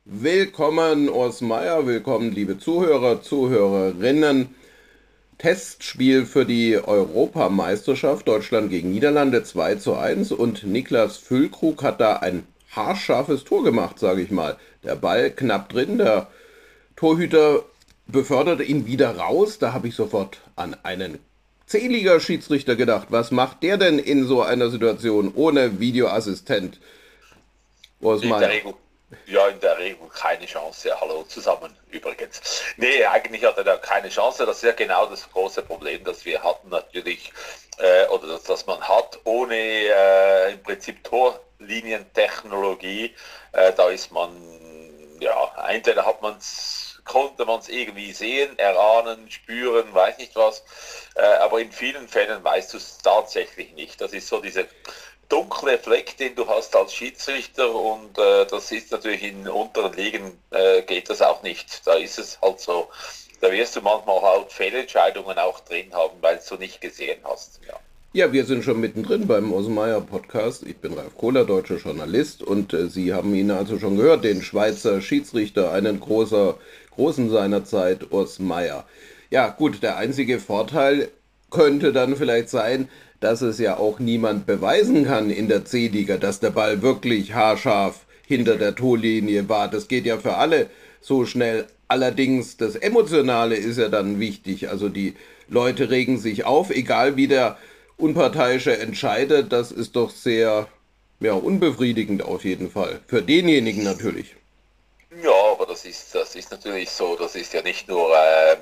Willkommen, Urs Meier, willkommen, liebe Zuhörer, Zuhörerinnen. Testspiel für die Europameisterschaft, Deutschland gegen Niederlande 2:1 und Niklas Füllkrug hat da ein haarscharfes Tor gemacht, sage ich mal. Der Ball knapp drin, der Torhüter beförderte ihn wieder raus. Da habe ich sofort an einen C-Liga-Schiedsrichter gedacht. Was macht der denn in so einer Situation ohne Videoassistent? Urs In der Meier. Regel, ja, in der Regel keine Chance. Hallo zusammen übrigens. Nee, eigentlich hat er da keine Chance. Das ist ja genau das große Problem, das wir hatten natürlich, oder das man hat, ohne im Prinzip Torlinientechnologie. Da ist man, ja, entweder konnte man es irgendwie sehen, erahnen, spüren, weiß nicht was. Aber in vielen Fällen weißt du es tatsächlich nicht. Das ist so diese dunkle Fleck, den du hast als Schiedsrichter und das ist natürlich in unteren Ligen geht das auch nicht. Da ist es halt so, da wirst du manchmal halt Fehlentscheidungen auch drin haben, weil du nicht gesehen hast. Ja. Ja, wir sind schon mittendrin beim Osmeier Podcast. Ich bin Ralf Kohler, deutscher Journalist, und Sie haben ihn also schon gehört, den Schweizer Schiedsrichter, einen großen seiner Zeit, Urs Meier. Ja, gut, der einzige Vorteil könnte dann vielleicht sein, dass es ja auch niemand beweisen kann in der C-Liga, dass der Ball wirklich haarscharf hinter der Torlinie war. Das geht ja für alle so schnell. Allerdings, das Emotionale ist ja dann wichtig. Also die Leute regen sich auf, egal wie der Unparteiische entscheidet. Das ist doch sehr, ja, unbefriedigend auf jeden Fall. Für denjenigen natürlich. Ja, aber das ist natürlich so, das ist ja nicht nur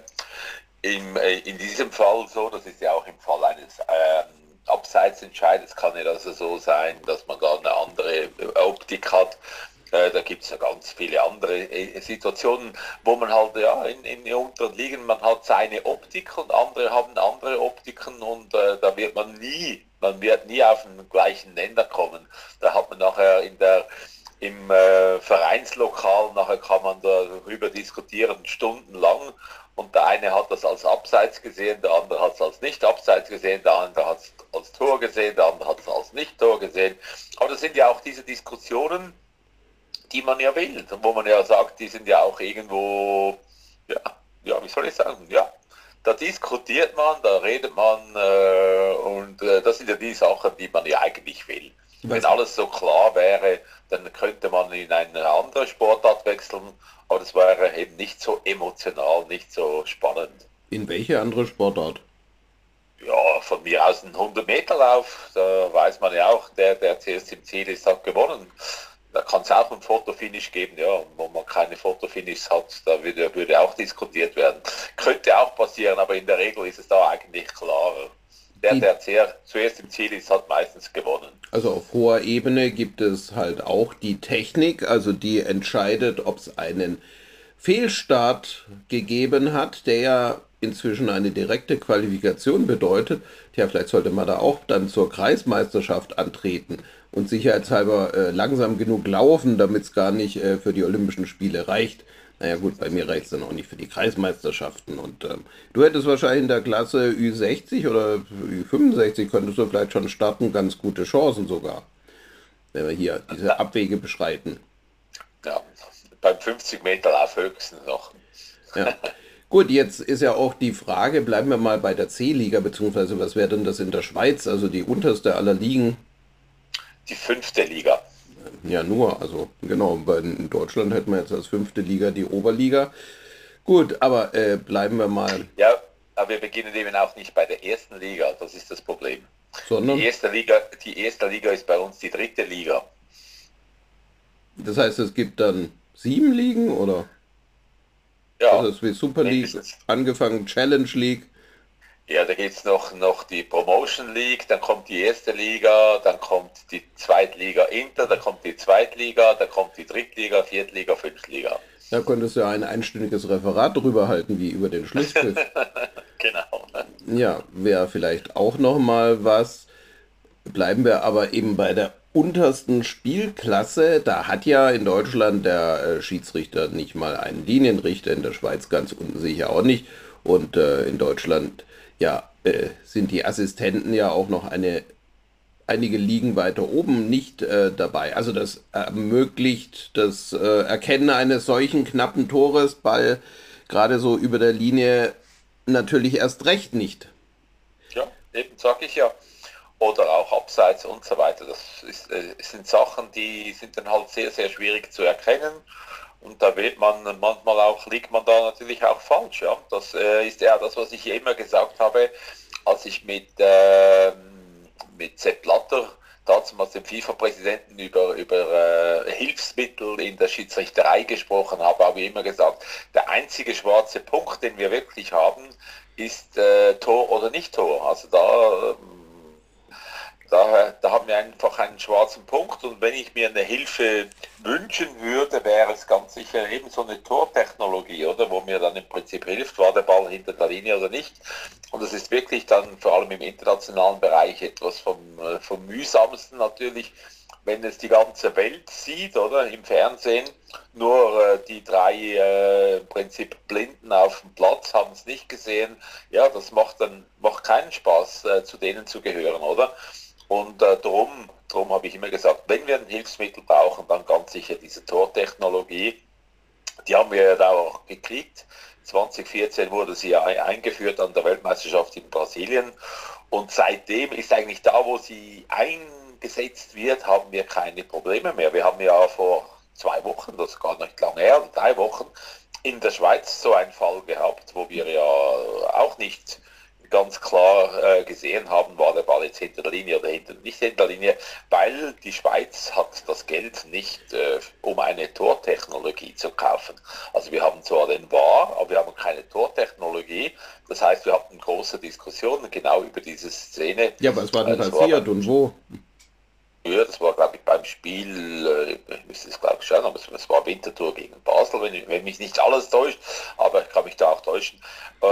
in diesem Fall so, das ist ja auch im Fall eines Abseitsentscheides kann ja das so sein, dass man da eine andere Optik hat. Da gibt es ja ganz viele andere Situationen, wo man halt ja in den unteren Ligen, man hat seine Optik und andere haben andere Optiken und da man wird nie auf den gleichen Nenner kommen. Da hat man nachher im Vereinslokal, nachher kann man darüber diskutieren, stundenlang. Und der eine hat das als Abseits gesehen, der andere hat es als nicht Abseits gesehen, der andere hat es als Tor gesehen, der andere hat es als Nicht-Tor gesehen. Aber das sind ja auch diese Diskussionen, die man ja will, wo man ja sagt, die sind ja auch irgendwo, ja, ja, wie soll ich sagen, ja, da diskutiert man, da redet man und das sind ja die Sachen, die man ja eigentlich will. Wenn Was, alles so klar wäre, dann könnte man in eine andere Sportart wechseln, aber das wäre eben nicht so emotional, nicht so spannend. in welche andere Sportart? Ja, von mir aus ein 100-Meter-Lauf, da weiß man ja auch, der zuerst im Ziel ist, hat gewonnen. Da kann es auch ein Fotofinish geben, ja, wo man keine Fotofinish hat, da würde auch diskutiert werden. Könnte auch passieren, aber in der Regel ist es da eigentlich klarer. Der, Die, der zuerst im Ziel ist, hat meistens gewonnen. also auf hoher Ebene gibt es halt auch die Technik, also die entscheidet, ob es einen Fehlstart gegeben hat, der ja inzwischen eine direkte Qualifikation bedeutet. Tja, vielleicht sollte man da auch dann zur Kreismeisterschaft antreten und sicherheitshalber langsam genug laufen, damit es gar nicht für die Olympischen Spiele reicht. Naja gut, bei mir reicht es dann auch nicht für die Kreismeisterschaften. Und du hättest wahrscheinlich in der Klasse Ü60 oder Ü65, könntest du vielleicht schon starten, ganz gute Chancen sogar, wenn wir hier diese Na, Abwege beschreiten. ja, beim 50 Meter Lauf höchstens noch. Ja. Gut, jetzt ist ja auch die Frage, bleiben wir mal bei der C-Liga, beziehungsweise was wäre denn das in der Schweiz, also die unterste aller Ligen? Die fünfte Liga. Ja, nur, also genau, in Deutschland hätten wir jetzt als fünfte Liga die Oberliga. Gut, aber bleiben wir mal, Ja, aber wir beginnen eben auch nicht bei der ersten Liga, das ist das Problem. sondern, Die erste Liga ist bei uns die dritte Liga. das heißt, es gibt dann 7 Ligen oder das Ja, ist wie Super League, mindestens. angefangen Challenge League. Ja, da gibt es noch die Promotion League, dann kommt die erste Liga, dann kommt die Zweitliga Inter, dann kommt die Zweitliga, dann kommt die Drittliga, Viertliga, Fünftliga. Da könntest du ja ein einstündiges Referat drüber halten, wie über den Schlusspfiff. Genau. Ja, wäre vielleicht auch noch mal was. Bleiben wir aber eben bei der untersten Spielklasse. Da hat ja in Deutschland der Schiedsrichter nicht mal einen Linienrichter, in der Schweiz ganz unten sicher auch nicht. Und in Deutschland ja, sind die Assistenten ja auch noch einige Ligen weiter oben nicht dabei. Also das ermöglicht das Erkennen eines solchen knappen Tores, Ball gerade so über der Linie natürlich erst recht nicht. Ja, eben sage ich ja. Oder auch Abseits und so weiter. Sind Sachen, die sind dann halt sehr, sehr schwierig zu erkennen. Und da wird man manchmal auch, liegt man da natürlich auch falsch. Ja? Das ist ja das, was ich immer gesagt habe, als ich mit Sepp Blatter, damals dem FIFA-Präsidenten, über Hilfsmittel in der Schiedsrichterei gesprochen habe, habe ich immer gesagt, der einzige schwarze Punkt, den wir wirklich haben, ist Tor oder nicht Tor. Also da haben wir einfach einen schwarzen Punkt, und wenn ich mir eine Hilfe wünschen würde, wäre es ganz sicher eben so eine Tortechnologie, oder, wo mir dann im Prinzip hilft, war der Ball hinter der Linie oder nicht. Und das ist wirklich dann vor allem im internationalen Bereich etwas vom mühsamsten natürlich, wenn es die ganze Welt sieht, oder, im Fernsehen. Nur die drei im Prinzip Blinden auf dem Platz haben es nicht gesehen. Ja, das macht keinen Spaß, zu denen zu gehören, oder? Und drum habe ich immer gesagt, wenn wir ein Hilfsmittel brauchen, dann ganz sicher diese Tortechnologie. Die haben wir ja da auch gekriegt. 2014 wurde sie ja eingeführt an der Weltmeisterschaft in Brasilien. Und seitdem ist eigentlich da, wo sie eingesetzt wird, haben wir keine Probleme mehr. Wir haben ja vor 2 Wochen, das ist gar nicht lange her, 3 Wochen, in der Schweiz so einen Fall gehabt, wo wir ja auch nicht ganz klar gesehen haben, war der Ball jetzt hinter der Linie oder nicht hinter der Linie, weil die Schweiz hat das Geld nicht, um eine Tortechnologie zu kaufen. Also wir haben zwar den VAR, aber wir haben keine Tortechnologie. Das heißt, wir hatten große Diskussionen genau über diese Szene. Ja, was war denn passiert und wo? Ja, das war, glaube ich, beim Spiel, ich müsste es, glaube ich, schauen, aber es war Winterthur gegen Basel, wenn mich nicht alles täuscht, aber ich kann mich da auch täuschen.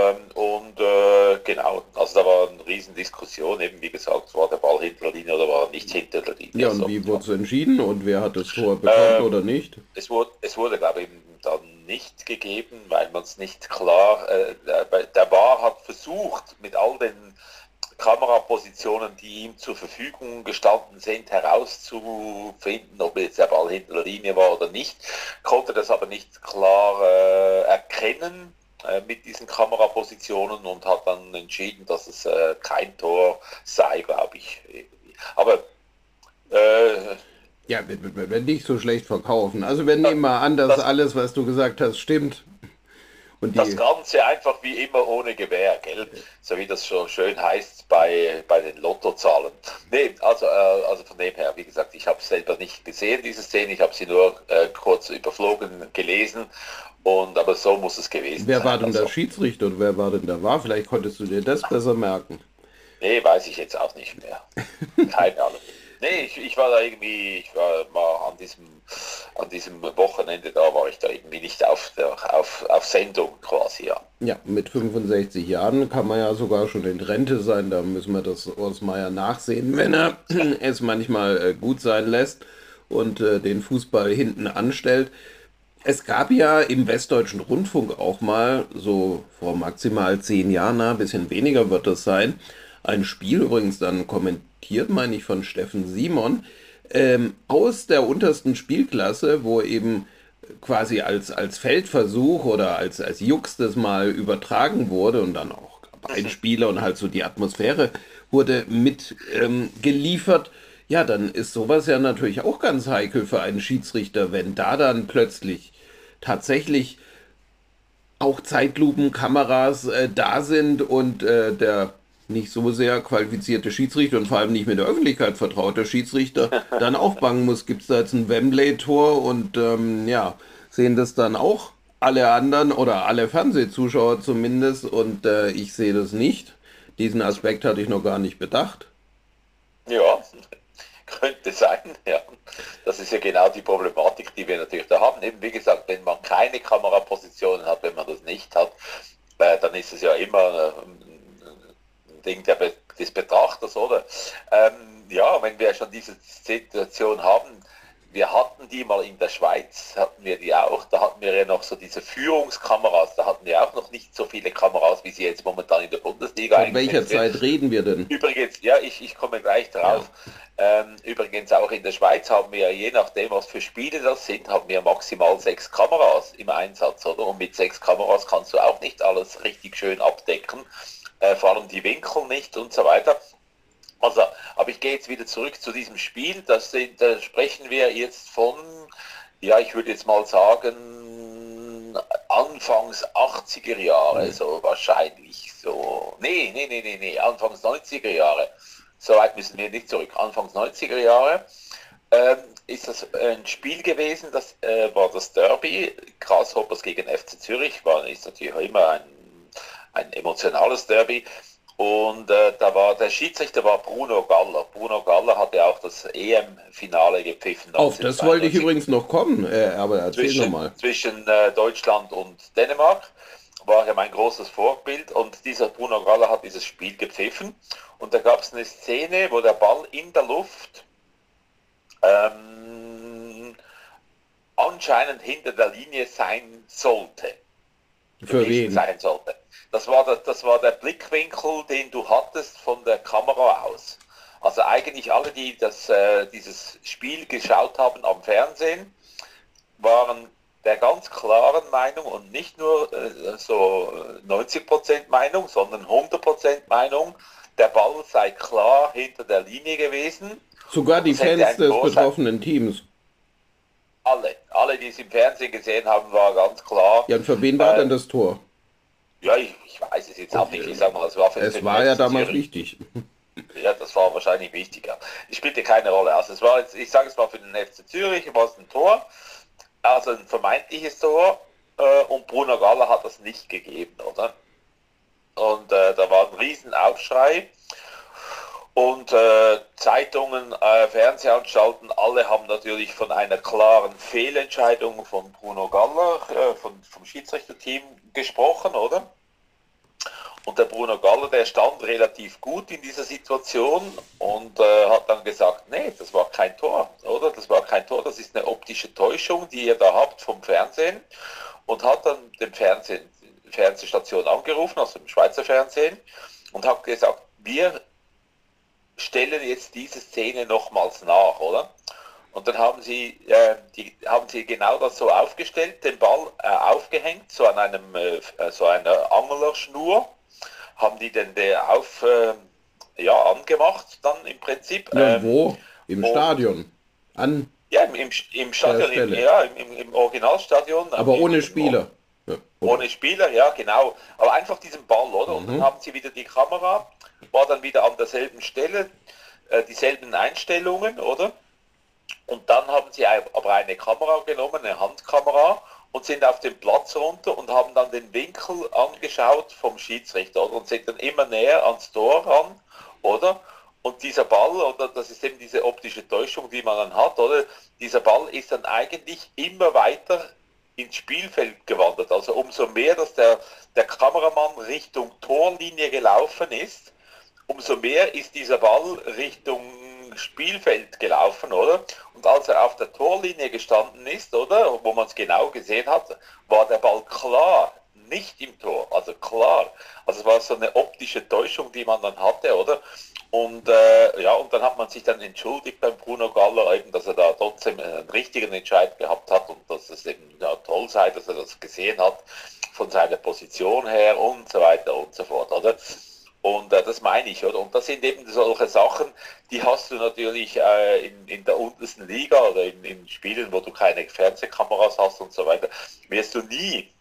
Genau, also da war eine Riesendiskussion, eben wie gesagt, war der Ball hinter der Linie oder war er nicht hinter der Linie. Ja, und wie wurde es entschieden und wer hat das Tor bekommen oder nicht? Es wurde, glaube ich, dann nicht gegeben, weil man es nicht klar, der VAR hat versucht, mit all den Kamerapositionen, die ihm zur Verfügung gestanden sind, herauszufinden, ob jetzt der Ball hinter der Linie war oder nicht, konnte das aber nicht klar erkennen mit diesen Kamerapositionen und hat dann entschieden, dass es kein Tor sei, glaube ich. Aber ja, wenn nicht so schlecht verkaufen. Also wir nehmen mal an, dass alles, was du gesagt hast, stimmt. Und das Ganze einfach wie immer ohne Gewähr, gell? So wie das schon schön heißt bei den Lottozahlen. Nee, also von dem her, wie gesagt, ich habe es selber nicht gesehen, diese Szene, ich habe sie nur kurz überflogen gelesen, aber so muss es gewesen sein. Wer war denn der Schiedsrichter und wer war denn der VAR? Vielleicht konntest du dir das besser merken. Nee, weiß ich jetzt auch nicht mehr. Keine Ahnung. Nee, ich war da irgendwie, ich war mal an diesem Wochenende, da war ich da irgendwie nicht auf Sendung quasi, ja. Ja, mit 65 Jahren kann man ja sogar schon in Rente sein, da müssen wir das Urs Meier nachsehen, wenn er es manchmal gut sein lässt und den Fußball hinten anstellt. Es gab ja im Westdeutschen Rundfunk auch mal, so vor maximal 10 Jahren, ein bisschen weniger wird das sein, ein Spiel übrigens dann kommentiert, meine ich, von Steffen Simon, aus der untersten Spielklasse, wo eben quasi als Feldversuch oder als Jux das mal übertragen wurde und dann auch Beispiele und halt so die Atmosphäre wurde mit geliefert. Ja, dann ist sowas ja natürlich auch ganz heikel für einen Schiedsrichter, wenn da dann plötzlich tatsächlich auch Zeitlupenkameras da sind und der nicht so sehr qualifizierte Schiedsrichter und vor allem nicht mit der Öffentlichkeit vertraute Schiedsrichter dann auch bangen muss, gibt es da jetzt ein Wembley-Tor und ja, sehen das dann auch alle anderen oder alle Fernsehzuschauer zumindest und ich sehe das nicht. Diesen Aspekt hatte ich noch gar nicht bedacht. Ja, könnte sein, ja. Das ist ja genau die Problematik, die wir natürlich da haben. Eben wie gesagt, wenn man keine Kamerapositionen hat, wenn man das nicht hat, dann ist es ja immer ein Ding des Betrachters, oder? Ja, wenn wir schon diese Situation haben, wir hatten die mal in der Schweiz, hatten wir die auch, da hatten wir ja noch so diese Führungskameras, da hatten wir auch noch nicht so viele Kameras, wie sie jetzt momentan in der Bundesliga Von welcher Zeit reden wir denn? Übrigens, ja, ich komme gleich drauf. Übrigens auch in der Schweiz haben wir, je nachdem was für Spiele das sind, haben wir maximal 6 Kameras im Einsatz, oder? Und mit 6 Kameras kannst du auch nicht alles richtig schön abdecken, vor allem die Winkel nicht und so weiter. Also, aber ich gehe jetzt wieder zurück zu diesem Spiel. Da sprechen wir jetzt von, ja, ich würde jetzt mal sagen, Anfangs 80er Jahre, so wahrscheinlich so. Nee, Anfangs 90er Jahre. So weit müssen wir nicht zurück. Anfangs 90er Jahre ist das ein Spiel gewesen, das war das Derby, Grasshoppers gegen FC Zürich, ist natürlich immer ein emotionales Derby. Und da war der Schiedsrichter war Bruno Galler. Bruno Galler hatte auch das EM-Finale gepfiffen. Auf das wollte ich übrigens noch kommen, aber erzähl nochmal. Zwischen Deutschland und Dänemark war ja mein großes Vorbild und dieser Bruno Galler hat dieses Spiel gepfiffen. Und da gab es eine Szene, wo der Ball in der Luft anscheinend hinter der Linie sein sollte. Für wen? Sein sollte. Das war der Blickwinkel, den du hattest von der Kamera aus. Also eigentlich alle, die dieses Spiel geschaut haben am Fernsehen, waren der ganz klaren Meinung und nicht nur so 90% Meinung, sondern 100% Meinung, der Ball sei klar hinter der Linie gewesen. Sogar die Fans des betroffenen Teams. Alle, die es im Fernsehen gesehen haben, war ganz klar. Ja, und für wen war denn das Tor? Ja, ich weiß es jetzt auch nicht. Ich sag mal, es war ja damals wichtig. Ja, das war wahrscheinlich wichtiger. Es spielte keine Rolle. Also es war jetzt, ich sage es mal für den FC Zürich, war es ein Tor, also ein vermeintliches Tor, und Bruno Galler hat das nicht gegeben, oder? Und da war ein Riesenaufschrei. Und Zeitungen, Fernsehanstalten, alle haben natürlich von einer klaren Fehlentscheidung von Bruno Galler, vom Schiedsrichterteam gesprochen, oder? Und der Bruno Galler, der stand relativ gut in dieser Situation und hat dann gesagt, nee, das war kein Tor, oder? Das war kein Tor, das ist eine optische Täuschung, die ihr da habt vom Fernsehen. Und hat dann den Fernsehstation angerufen, also im Schweizer Fernsehen, und hat gesagt, wir stellen jetzt diese Szene nochmals nach, oder? Und dann haben sie genau das so aufgestellt, den Ball aufgehängt, so an so einer Anglerschnur, haben die den angemacht dann im Prinzip. Ja, wo? Im Stadion? Ja, im Stadion, im Originalstadion. Aber ohne Spieler. Ohne Spieler, ja, genau. Aber einfach diesen Ball, oder? Und dann haben sie wieder die Kamera, war dann wieder an derselben Stelle, dieselben Einstellungen, oder? Und dann haben sie aber eine Kamera genommen, eine Handkamera, und sind auf den Platz runter und haben dann den Winkel angeschaut vom Schiedsrichter, oder? Und sind dann immer näher ans Tor ran, oder? Und dieser Ball, oder das ist eben diese optische Täuschung, die man dann hat, oder? Dieser Ball ist dann eigentlich immer weiter ins Spielfeld gewandert. Also umso mehr, dass der Kameramann Richtung Torlinie gelaufen ist, umso mehr ist dieser Ball Richtung Spielfeld gelaufen, oder? Und als er auf der Torlinie gestanden ist, oder, wo man es genau gesehen hat, war der Ball klar, nicht im Tor, also klar. Also es war so eine optische Täuschung, die man dann hatte, oder? Und und dann hat man sich dann entschuldigt beim Bruno Galler, eben, dass er da trotzdem einen richtigen Entscheid gehabt hat und dass es eben toll sei, dass er das gesehen hat von seiner Position her und so weiter und so fort, oder? Und das meine ich, oder? Und das sind eben solche Sachen, die hast du natürlich in der untersten Liga oder in Spielen, wo du keine Fernsehkameras hast und so weiter, wirst du nie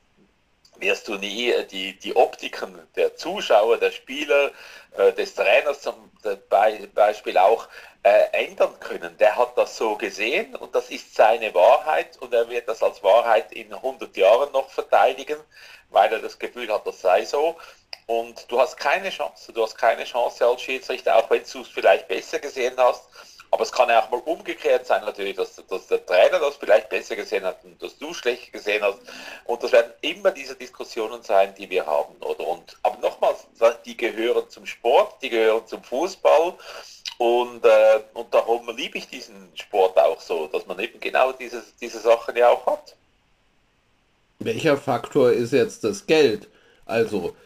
die Optiken der Zuschauer, der Spieler, des Trainers zum Beispiel auch ändern können. Der hat das so gesehen und das ist seine Wahrheit und er wird das als Wahrheit in 100 Jahren noch verteidigen, weil er das Gefühl hat, das sei so. Und du hast keine Chance als Schiedsrichter, auch wenn du es vielleicht besser gesehen hast. Aber es kann ja auch mal umgekehrt sein natürlich, dass der Trainer das vielleicht besser gesehen hat und dass du schlecht gesehen hast. Und das werden immer diese Diskussionen sein, die wir haben, oder? Aber nochmals, die gehören zum Sport, die gehören zum Fußball. Und darum liebe ich diesen Sport auch so, dass man eben genau diese Sachen ja auch hat. Welcher Faktor ist jetzt das Geld? Also,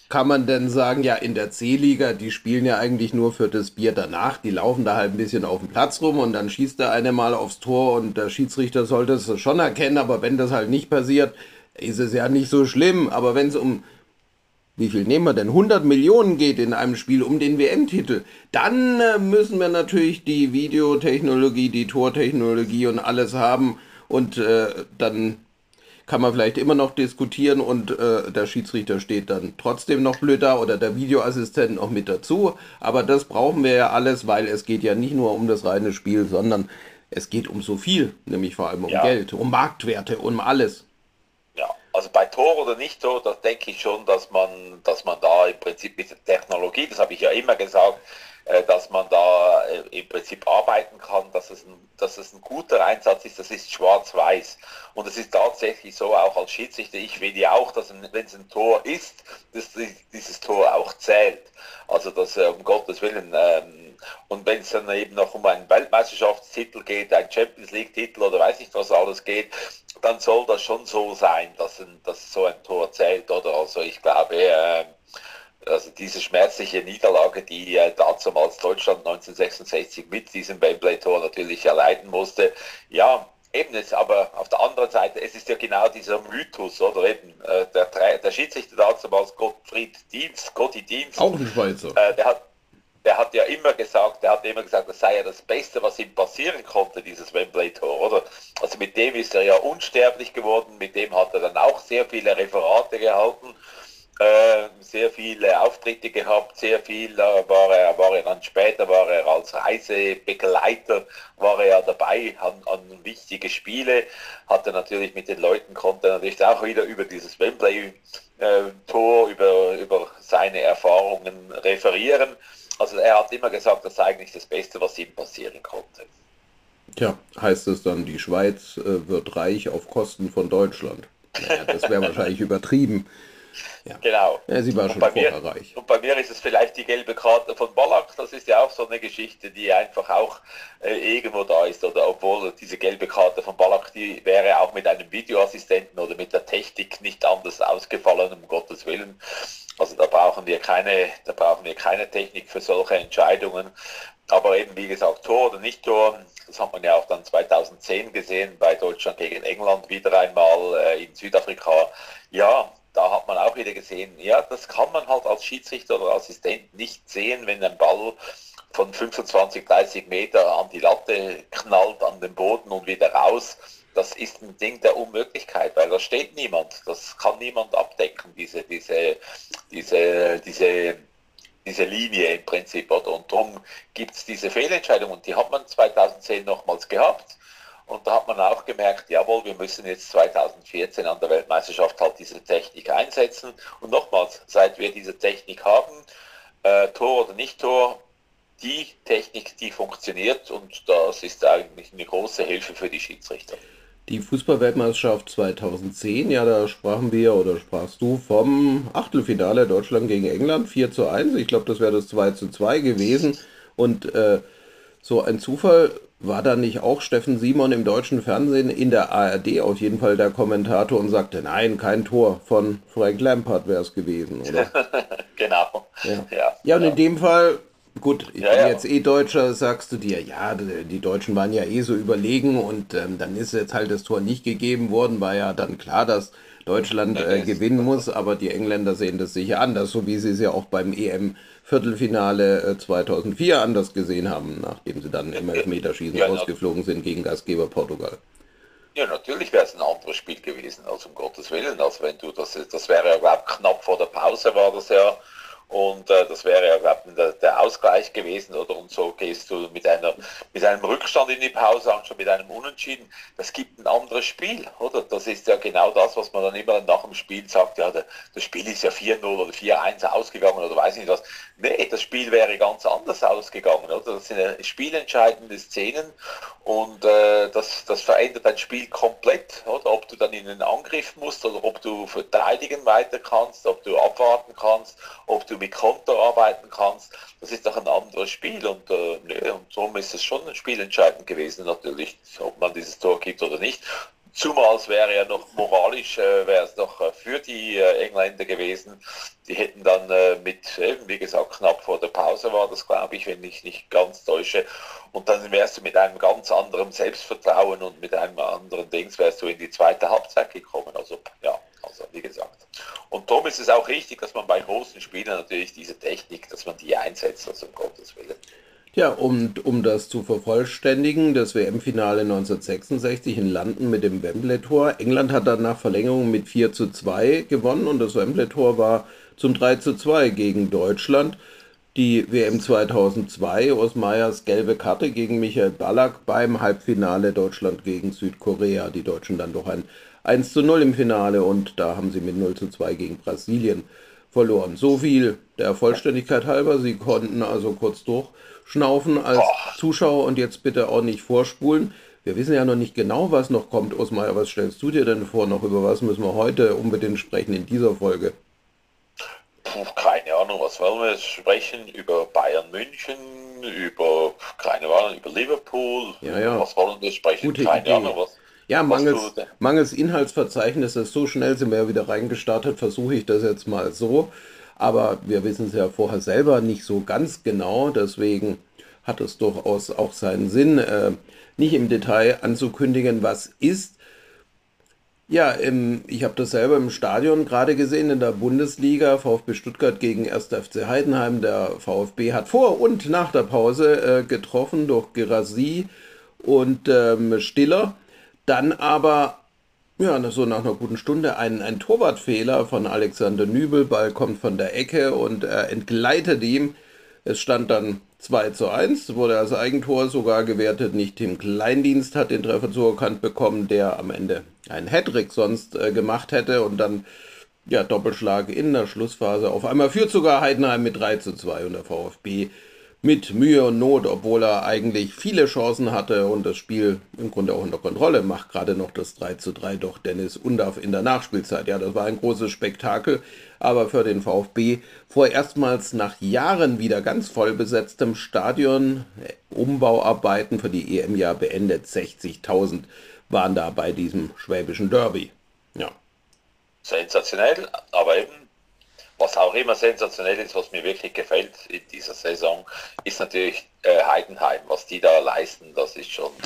Kann man denn sagen, ja, in der C-Liga, die spielen ja eigentlich nur für das Bier danach, die laufen da halt ein bisschen auf dem Platz rum und dann schießt der eine mal aufs Tor und der Schiedsrichter sollte es schon erkennen, aber wenn das halt nicht passiert, ist es ja nicht so schlimm. Aber wenn es um, wie viel nehmen wir denn, 100 Millionen geht in einem Spiel um den WM-Titel, dann müssen wir natürlich die Videotechnologie, die Tortechnologie und alles haben und dann kann man vielleicht immer noch diskutieren und der Schiedsrichter steht dann trotzdem noch blöd da oder der Videoassistent noch mit dazu. Aber das brauchen wir ja alles, weil es geht ja nicht nur um das reine Spiel, sondern es geht um so viel, nämlich vor allem um Ja, Geld, um Marktwerte, um alles. ja. Also bei Tor oder nicht Tor, da denke ich schon, dass man da im Prinzip mit der Technologie, das habe ich ja immer gesagt, dass man da im Prinzip arbeiten kann, dass es ein guter Einsatz ist, das ist schwarz-weiß. Und es ist tatsächlich so, auch als Schiedsrichter, ich will ja auch, dass wenn es ein Tor ist, dass dieses Tor auch zählt. Also dass um Gottes Willen, und wenn es dann eben noch um einen Weltmeisterschaftstitel geht, einen Champions League-Titel oder weiß nicht was alles geht, dann soll das schon so sein, dass so ein Tor zählt, oder? Also ich glaube, also diese schmerzliche Niederlage, die damals Deutschland 1966 mit diesem Wembley-Tor natürlich erleiden musste, ja, eben jetzt, aber auf der anderen Seite, es ist ja genau dieser Mythos, oder eben der Schiedsrichter damals, Gotti Dienst, Auch ein Schweizer. der hat ja immer gesagt, das sei ja das Beste, was ihm passieren konnte, dieses Wembley-Tor, oder? Also mit dem ist er ja unsterblich geworden, mit dem hat er dann auch sehr viele Referate gehalten, sehr viele Auftritte gehabt, sehr viel war er dann später, war er als Reisebegleiter, war er ja dabei an wichtige Spiele, hatte natürlich mit den Leuten, konnte natürlich auch wieder über dieses Wembley-Tor, über seine Erfahrungen referieren. Also er hat immer gesagt, das sei eigentlich das Beste, was ihm passieren konnte. Tja, heißt es dann, die Schweiz wird reich auf Kosten von Deutschland? Naja, das wäre wahrscheinlich übertrieben. Ja. Genau. Ja, sie war Und schon bei mir, vorher reich. und bei mir ist es vielleicht die gelbe Karte von Ballack. Das ist ja auch so eine Geschichte, die einfach auch irgendwo da ist. Oder obwohl diese gelbe Karte von Ballack, die wäre auch mit einem Videoassistenten oder mit der Technik nicht anders ausgefallen, um Gottes Willen. Also da brauchen wir keine Technik für solche Entscheidungen. Aber eben, wie gesagt, Tor oder nicht Tor, das hat man ja auch dann 2010 gesehen bei Deutschland gegen England wieder einmal in Südafrika. Ja, da hat man auch wieder gesehen, ja, das kann man halt als Schiedsrichter oder Assistent nicht sehen, wenn ein Ball von 25, 30 Meter an die Latte knallt, an den Boden und wieder raus. Das ist ein Ding der Unmöglichkeit, weil da steht niemand. Das kann niemand abdecken, diese Linie im Prinzip. Oder? Und darum gibt es diese Fehlentscheidung und die hat man 2010 nochmals gehabt. Und da hat man auch gemerkt, jawohl, wir müssen jetzt 2014 an der Weltmeisterschaft halt diese Technik einsetzen. Und nochmals, seit wir diese Technik haben, Tor oder nicht Tor, die Technik, die funktioniert und das ist eigentlich eine große Hilfe für die Schiedsrichter. Die Fußballweltmeisterschaft 2010, ja, da sprachen wir oder sprachst du vom Achtelfinale Deutschland gegen England 4:1. Ich glaube, das wäre das 2:2 gewesen. Und so ein Zufall war da nicht auch Steffen Simon im deutschen Fernsehen in der ARD auf jeden Fall der Kommentator und sagte, nein, kein Tor von Frank Lampard wäre es gewesen, oder? Genau. Ja. Ja, Ja, und in ja. dem Fall, gut, ich Ja, bin ja. jetzt eh Deutscher, sagst du dir, ja, die Deutschen waren ja eh so überlegen und dann ist jetzt halt das Tor nicht gegeben worden, war ja dann klar, dass Deutschland Nee, nee. gewinnen muss, aber die Engländer sehen das sicher anders, so wie sie es ja auch beim EM-Viertelfinale 2004 anders gesehen haben, nachdem sie dann im Elfmeterschießen Ja, na, rausgeflogen sind gegen Gastgeber Portugal. ja, natürlich wäre es ein anderes Spiel gewesen, also um Gottes Willen. Also wenn du das wäre ja, glaube ich, knapp vor der Pause war das ja. Und das wäre ja, glaube ich, der Ausgleich gewesen, oder? Und so gehst du mit einem Rückstand in die Pause, schon mit einem Unentschieden. Das gibt ein anderes Spiel, oder? Das ist ja genau das, was man dann immer nach dem Spiel sagt, ja, das Spiel ist ja 4:0 oder 4:1 ausgegangen oder weiß nicht was. Nee, das Spiel wäre ganz anders ausgegangen, oder? Das sind ja spielentscheidende Szenen und das verändert dein Spiel komplett, oder? Ob du dann in den Angriff musst oder ob du verteidigen weiter kannst, ob du abwarten kannst, ob du mit Konter arbeiten kannst, das ist doch ein anderes Spiel und darum ist es schon ein Spiel entscheidend gewesen natürlich, ob man dieses Tor gibt oder nicht. Zumal es wäre ja noch moralisch, wäre es noch für die Engländer gewesen. Die hätten dann wie gesagt, knapp vor der Pause war das, glaube ich, wenn ich nicht ganz täusche. Und dann wärst du mit einem ganz anderen Selbstvertrauen und mit einem anderen Dings wärst du in die zweite Halbzeit gekommen. Also ja, also wie gesagt. Und darum ist es auch richtig, dass man bei großen Spielern natürlich diese Technik, dass man die einsetzt, also um Gottes Willen. Ja, um das zu vervollständigen, das WM-Finale 1966 in London mit dem Wembley-Tor. England hat dann nach Verlängerung mit 4:2 gewonnen und das Wembley-Tor war zum 3:2 gegen Deutschland. Die WM 2002, Urs Meyers gelbe Karte gegen Michael Ballack beim Halbfinale Deutschland gegen Südkorea. Die Deutschen dann doch ein 1:0 im Finale und da haben sie mit 0:2 gegen Brasilien verloren. So viel der Vollständigkeit halber. Sie konnten also kurz durchschnaufen als Zuschauer und jetzt bitte auch nicht vorspulen. Wir wissen ja noch nicht genau, was noch kommt. Urs Meyer, was stellst du dir denn vor? Noch über was müssen wir heute unbedingt sprechen in dieser Folge? Keine Ahnung, was wollen wir sprechen? Über Bayern München, über, keine Ahnung, über Liverpool. Ja. Was wollen wir sprechen? Gute Keine Idee. Ahnung, was. Ja, mangels Inhaltsverzeichnisses, so schnell sind wir ja wieder reingestartet, versuche ich das jetzt mal so. Aber wir wissen es ja vorher selber nicht so ganz genau, deswegen hat es durchaus auch seinen Sinn, nicht im Detail anzukündigen, was ist. Ja, ich habe das selber im Stadion gerade gesehen, in der Bundesliga, VfB Stuttgart gegen 1. FC Heidenheim. Der VfB hat vor und nach der Pause getroffen durch Guirassy und Stiller. Dann aber, ja, so nach einer guten Stunde ein Torwartfehler von Alexander Nübel. Ball kommt von der Ecke und er entgleitet ihm. Es stand dann 2:1, wurde als Eigentor sogar gewertet. Nicht Tim Kleindienst hat den Treffer zuerkannt bekommen, der am Ende einen Hattrick sonst gemacht hätte. Und dann, ja, Doppelschlag in der Schlussphase. Auf einmal führt sogar Heidenheim mit 3:2 und der VfB mit Mühe und Not, obwohl er eigentlich viele Chancen hatte und das Spiel im Grunde auch unter Kontrolle, macht gerade noch das 3:3 durch Dennis Undaff in der Nachspielzeit. Ja, das war ein großes Spektakel, aber für den VfB vor erstmals nach Jahren wieder ganz voll besetztem Stadion, Umbauarbeiten für die EM ja beendet, 60.000 waren da bei diesem schwäbischen Derby. Ja. Sensationell, aber eben, was auch immer sensationell ist, was mir wirklich gefällt in dieser Saison, ist natürlich Heidenheim. Was die da leisten, das ist schon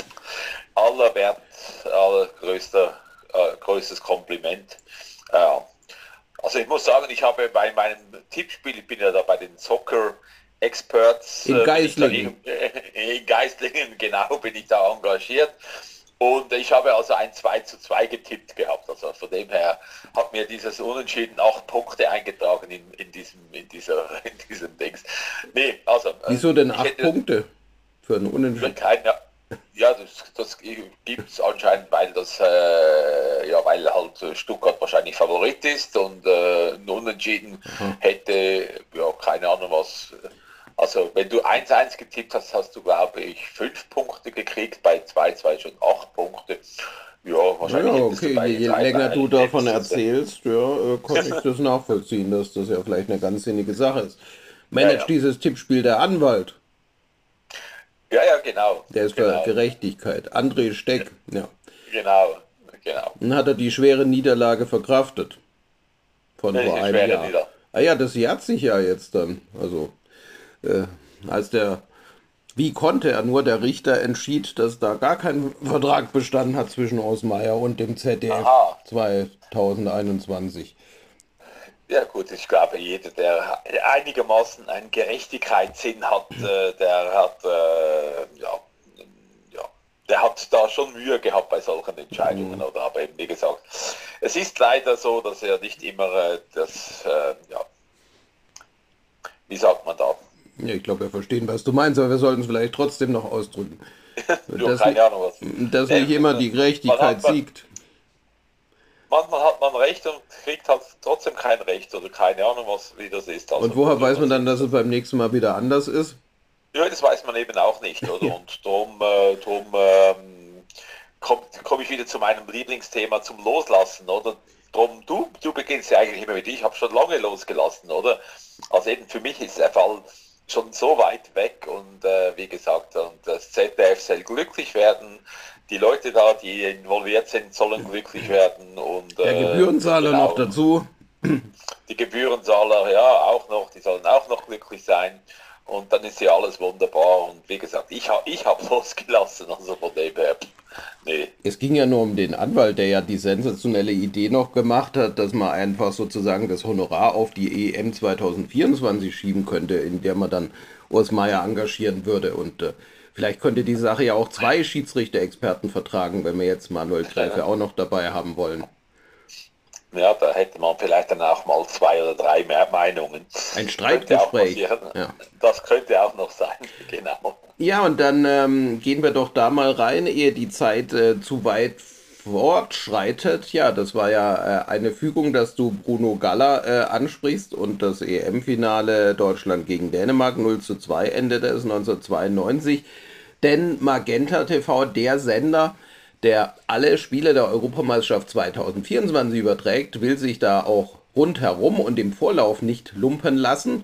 größtes Kompliment. Also ich muss sagen, ich habe bei meinem Tippspiel, ich bin ja da bei den Soccer Experts in Geislingen. In Geislingen, genau, bin ich da engagiert. Und ich habe also ein 2:2 getippt gehabt. Also von dem her hat mir dieses Unentschieden 8 Punkte eingetragen in diesem Dings. Nee, also. Wieso denn 8 Punkte für einen Unentschieden? Ja, das gibt es anscheinend, weil weil halt Stuttgart wahrscheinlich Favorit ist und ein Unentschieden hätte, ja, keine Ahnung was. Also wenn du 1:1 getippt hast, hast du, glaube ich, 5 Punkte gekriegt, bei 2:2 schon 8 Punkte. Ja, wahrscheinlich. Ja, okay, je länger du davon erzählst, ja, konnte ich das nachvollziehen, dass das ja vielleicht eine ganz sinnige Sache ist. Managt dieses Tippspiel der Anwalt. Ja, genau. Der ist für Gerechtigkeit. André Steck, ja. Genau. Dann hat er die schwere Niederlage verkraftet. Von vor einem Jahr. Ah ja, das jährt sich ja jetzt dann. Also, wie konnte er nur, der Richter entschied, dass da gar kein Vertrag bestanden hat zwischen Urs Meier und dem ZDF 2021. Ja gut, ich glaube, jeder, der einigermaßen einen Gerechtigkeitssinn hat, der hat da schon Mühe gehabt bei solchen Entscheidungen. Oder aber eben, wie gesagt, es ist leider so, dass er nicht immer wie sagt man da? Ja, ich glaube, wir verstehen, was du meinst, aber wir sollten es vielleicht trotzdem noch ausdrücken. Keine Ahnung, was. Dass nicht immer die Gerechtigkeit siegt. Manchmal hat man Recht und kriegt halt trotzdem kein Recht oder keine Ahnung, wie das ist. Also, und woher weiß man dann, dass es beim nächsten Mal wieder anders ist? Ja, das weiß man eben auch nicht, oder? Ja. Und darum komme ich wieder zu meinem Lieblingsthema, zum Loslassen, oder? Drum, du beginnst ja eigentlich immer mit, ich habe schon lange losgelassen, oder? Also eben für mich ist der Fall schon so weit weg und wie gesagt, und das ZDF soll glücklich werden. Die Leute da, die involviert sind, sollen glücklich werden und Der Gebührenzahler noch genau, dazu. die Gebührenzahler ja auch noch, die sollen auch noch glücklich sein und dann ist ja alles wunderbar und wie gesagt, ich hab losgelassen, also von dem her, nee. Es ging ja nur um den Anwalt, der ja die sensationelle Idee noch gemacht hat, dass man einfach sozusagen das Honorar auf die EM 2024 schieben könnte, in der man dann Urs Meier engagieren würde. Und vielleicht könnte die Sache ja auch zwei Schiedsrichter-Experten vertragen, wenn wir jetzt Manuel Gräfe auch noch dabei haben wollen. Ja, da hätte man vielleicht dann auch mal 2 oder 3 mehr Meinungen. Ein Streitgespräch. Ja. Das könnte auch noch sein, genau. Ja, und dann gehen wir doch da mal rein, ehe die Zeit zu weit fortschreitet. Ja, das war ja eine Fügung, dass du Bruno Galler ansprichst und das EM-Finale Deutschland gegen Dänemark 0:2 endete es 1992. Denn Magenta TV, der Sender, der alle Spiele der Europameisterschaft 2024 überträgt, will sich da auch rundherum und im Vorlauf nicht lumpen lassen,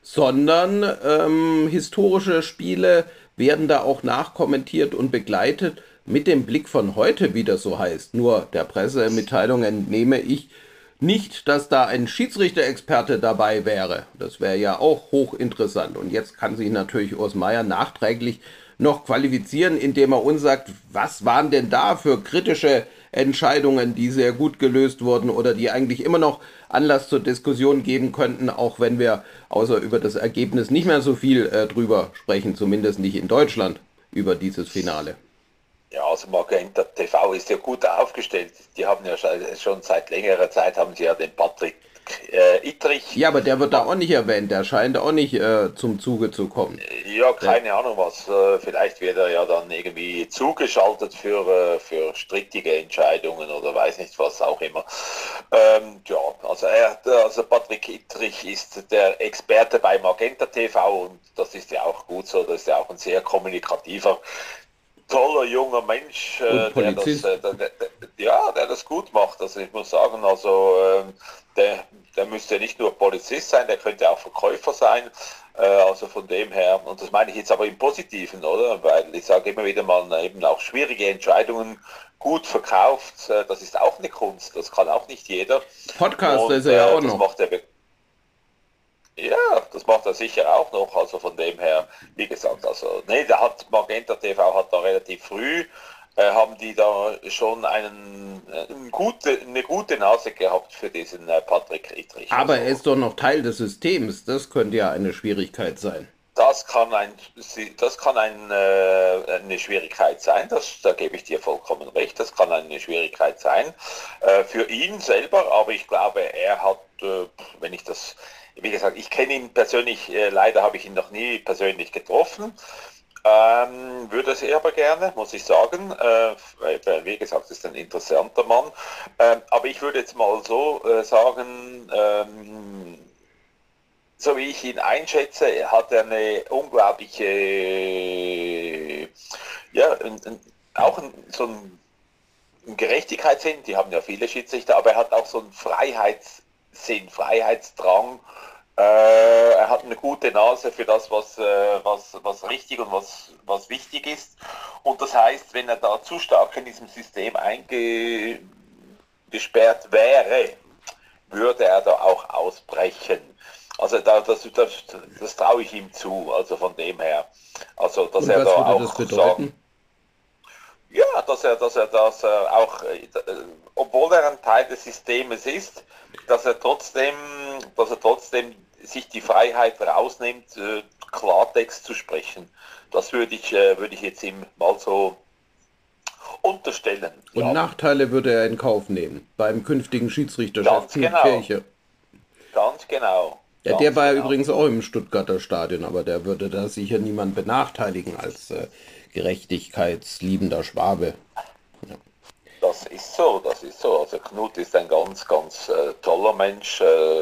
sondern historische Spiele werden da auch nachkommentiert und begleitet mit dem Blick von heute, wie das so heißt. Nur der Pressemitteilung entnehme ich nicht, dass da ein Schiedsrichter-Experte dabei wäre. Das wäre ja auch hochinteressant. Und jetzt kann sich natürlich Urs Meier nachträglich noch qualifizieren, indem er uns sagt, was waren denn da für kritische Entscheidungen, die sehr gut gelöst wurden oder die eigentlich immer noch Anlass zur Diskussion geben könnten, auch wenn wir außer über das Ergebnis nicht mehr so viel drüber sprechen, zumindest nicht in Deutschland, über dieses Finale. Ja, also Magenta TV ist ja gut aufgestellt. Die haben ja schon seit längerer Zeit haben sie ja den Patrick Ittrich. Ja, aber der wird da auch nicht erwähnt, der scheint auch nicht zum Zuge zu kommen. Ja, keine Ahnung was. Vielleicht wird er ja dann irgendwie zugeschaltet für strittige Entscheidungen oder weiß nicht was auch immer. Ja, also Patrick Ittrich ist der Experte bei Magenta TV und das ist ja auch gut so. Das ist ja auch ein sehr kommunikativer, toller junger Mensch, der das gut macht. Also ich muss sagen, also der müsste nicht nur Polizist sein, der könnte auch Verkäufer sein. Also von dem her, und das meine ich jetzt aber im Positiven, oder? Weil ich sage immer wieder mal, eben auch schwierige Entscheidungen gut verkauft, das ist auch eine Kunst, das kann auch nicht jeder. Podcast ist er ja auch noch. Ja, das macht er sicher auch noch, also von dem her, wie gesagt, also, nee, der hat, Magenta TV hat da relativ früh, haben die da schon eine gute Nase gehabt für diesen Patrick Ittrich. Aber er ist doch noch Teil des Systems, das könnte ja eine Schwierigkeit sein. Das kann eine Schwierigkeit sein, da gebe ich dir vollkommen recht, das kann eine Schwierigkeit sein für ihn selber, aber ich glaube, er hat, wenn ich das, wie gesagt, ich kenne ihn persönlich, leider habe ich ihn noch nie persönlich getroffen, würde es aber gerne, muss ich sagen, weil, wie gesagt, ist ein interessanter Mann, aber ich würde jetzt mal so sagen, so wie ich ihn einschätze, hat er eine unglaubliche, ja, so ein Gerechtigkeitssinn, die haben ja viele Schiedsrichter, aber er hat auch so einen Freiheitssinn, Freiheitsdrang. Er hat eine gute Nase für das, was richtig und was wichtig ist. Und das heißt, wenn er da zu stark in diesem System eingesperrt wäre, würde er da auch ausbrechen. Also das traue ich ihm zu, also von dem her. Also dass und er was da würde auch das bedeuten? ja, dass er auch, obwohl er ein Teil des Systems ist, dass er trotzdem sich die Freiheit rausnimmt, Klartext zu sprechen. Das würde ich jetzt ihm mal so unterstellen. Und ja. Nachteile würde er in Kauf nehmen beim künftigen Schiedsrichterchef genau. Kirche. Ganz genau. Ja, der war ja übrigens auch im Stuttgarter Stadion, aber der würde da sicher niemand benachteiligen als gerechtigkeitsliebender Schwabe. Ja. Das ist so. Also Knut ist ein ganz, ganz toller Mensch,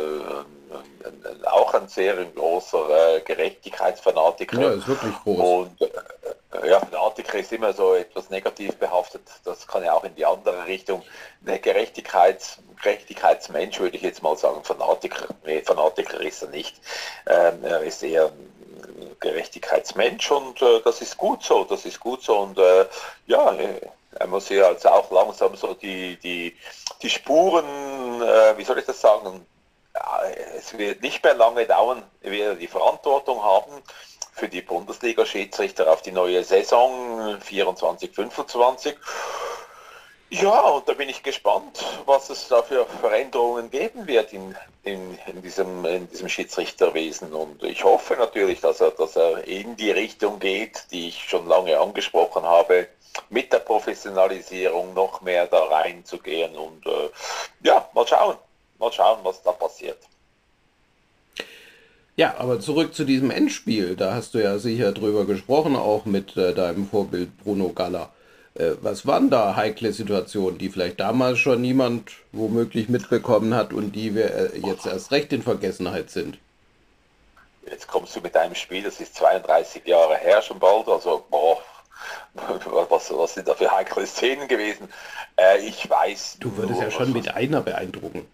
auch ein sehr großer Gerechtigkeitsfanatiker. Ja, ist wirklich groß. Und ja, Fanatiker ist immer so etwas negativ behaftet. Das kann ja auch in die andere Richtung. Eine Gerechtigkeitsmensch würde ich jetzt mal sagen. Fanatiker ist er nicht. Er ist eher Gerechtigkeitsmensch und das ist gut so, und er muss ja also auch langsam so die Spuren, wie soll ich das sagen, ja, es wird nicht mehr lange dauern, ehe wir die Verantwortung haben für die Bundesliga-Schiedsrichter auf die neue Saison 24, 25. Ja, und da bin ich gespannt, was es da für Veränderungen geben wird in diesem Schiedsrichterwesen. Und ich hoffe natürlich, dass er in die Richtung geht, die ich schon lange angesprochen habe, mit der Professionalisierung noch mehr da reinzugehen. Und mal schauen, was da passiert. Ja, aber zurück zu diesem Endspiel. Da hast du ja sicher drüber gesprochen, auch mit deinem Vorbild Bruno Galler. Was waren da heikle Situationen, die vielleicht damals schon niemand womöglich mitbekommen hat und die wir jetzt erst recht in Vergessenheit sind? Jetzt kommst du mit einem Spiel, das ist 32 Jahre her schon bald, also was sind da für heikle Szenen gewesen? Ich weiß. Du würdest ja schon mit einer beeindrucken.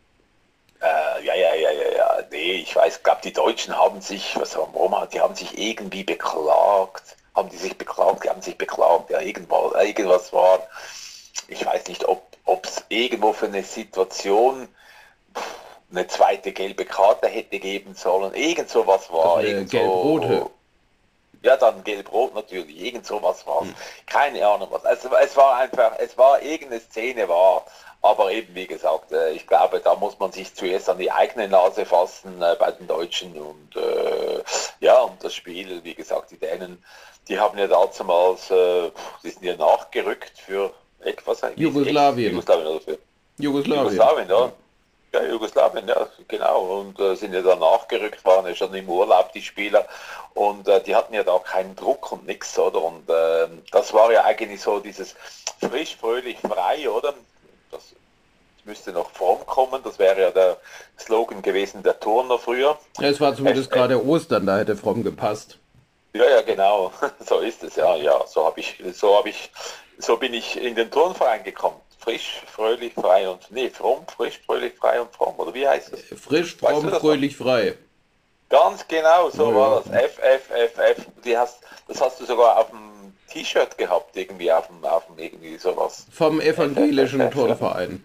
Ja. Nee, ich weiß, glaube die Deutschen haben sich, die haben sich irgendwie beklagt. Die haben sich beklagt, ja, irgendwas war. Ich weiß nicht, ob es irgendwo für eine Situation eine zweite gelbe Karte hätte geben sollen. Irgend sowas war. Gelb-rote. Ja, dann gelb-rot natürlich. Irgend sowas war. Keine Ahnung was. Also, es war irgendeine Szene war. Aber eben, wie gesagt, ich glaube, da muss man sich zuerst an die eigene Nase fassen bei den Deutschen. Und und das Spiel, wie gesagt, die Dänen, die haben ja damals, die sind ja nachgerückt für etwas. Jugoslawien. Jugoslawien, ja. Ja, Jugoslawien, ja, genau. Und sind ja dann nachgerückt, waren ja schon im Urlaub, die Spieler. Und die hatten ja da keinen Druck und nichts, oder? Und das war ja eigentlich so dieses frisch, fröhlich, frei, oder? Das müsste noch Fromm kommen, das wäre ja der Slogan gewesen, der Turner früher. Ja, es war zumindest gerade Ostern, da hätte Fromm gepasst. Ja, genau, so ist es, ja, so bin ich in den Turnverein gekommen. Frisch, fröhlich, frei und, fromm, frisch, fröhlich, frei und fromm, oder wie heißt es? Frisch, fromm, fröhlich, frei. Ganz genau, so war das. F. Das hast du sogar auf dem T-Shirt gehabt, irgendwie auf dem irgendwie sowas. Vom evangelischen Turnverein.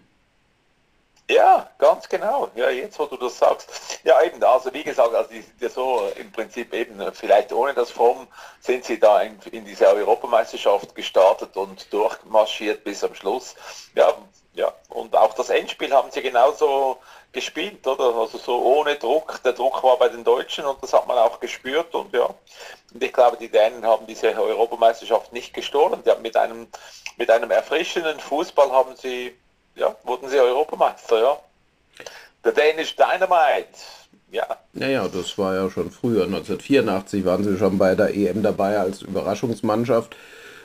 Ja, ganz genau. Ja, jetzt, wo du das sagst. Ja, eben, also wie gesagt, also die sind ja so im Prinzip eben, vielleicht ohne das Form, sind sie da in diese Europameisterschaft gestartet und durchmarschiert bis am Schluss. Ja, und auch das Endspiel haben sie genauso gespielt, oder? Also so ohne Druck. Der Druck war bei den Deutschen und das hat man auch gespürt und ja. Und ich glaube, die Dänen haben diese Europameisterschaft nicht gestohlen. Die haben mit einem erfrischenden Fußball wurden sie Europameister, ja. Der Danish Dynamite, ja. Naja, das war ja schon früher. 1984 waren sie schon bei der EM dabei als Überraschungsmannschaft.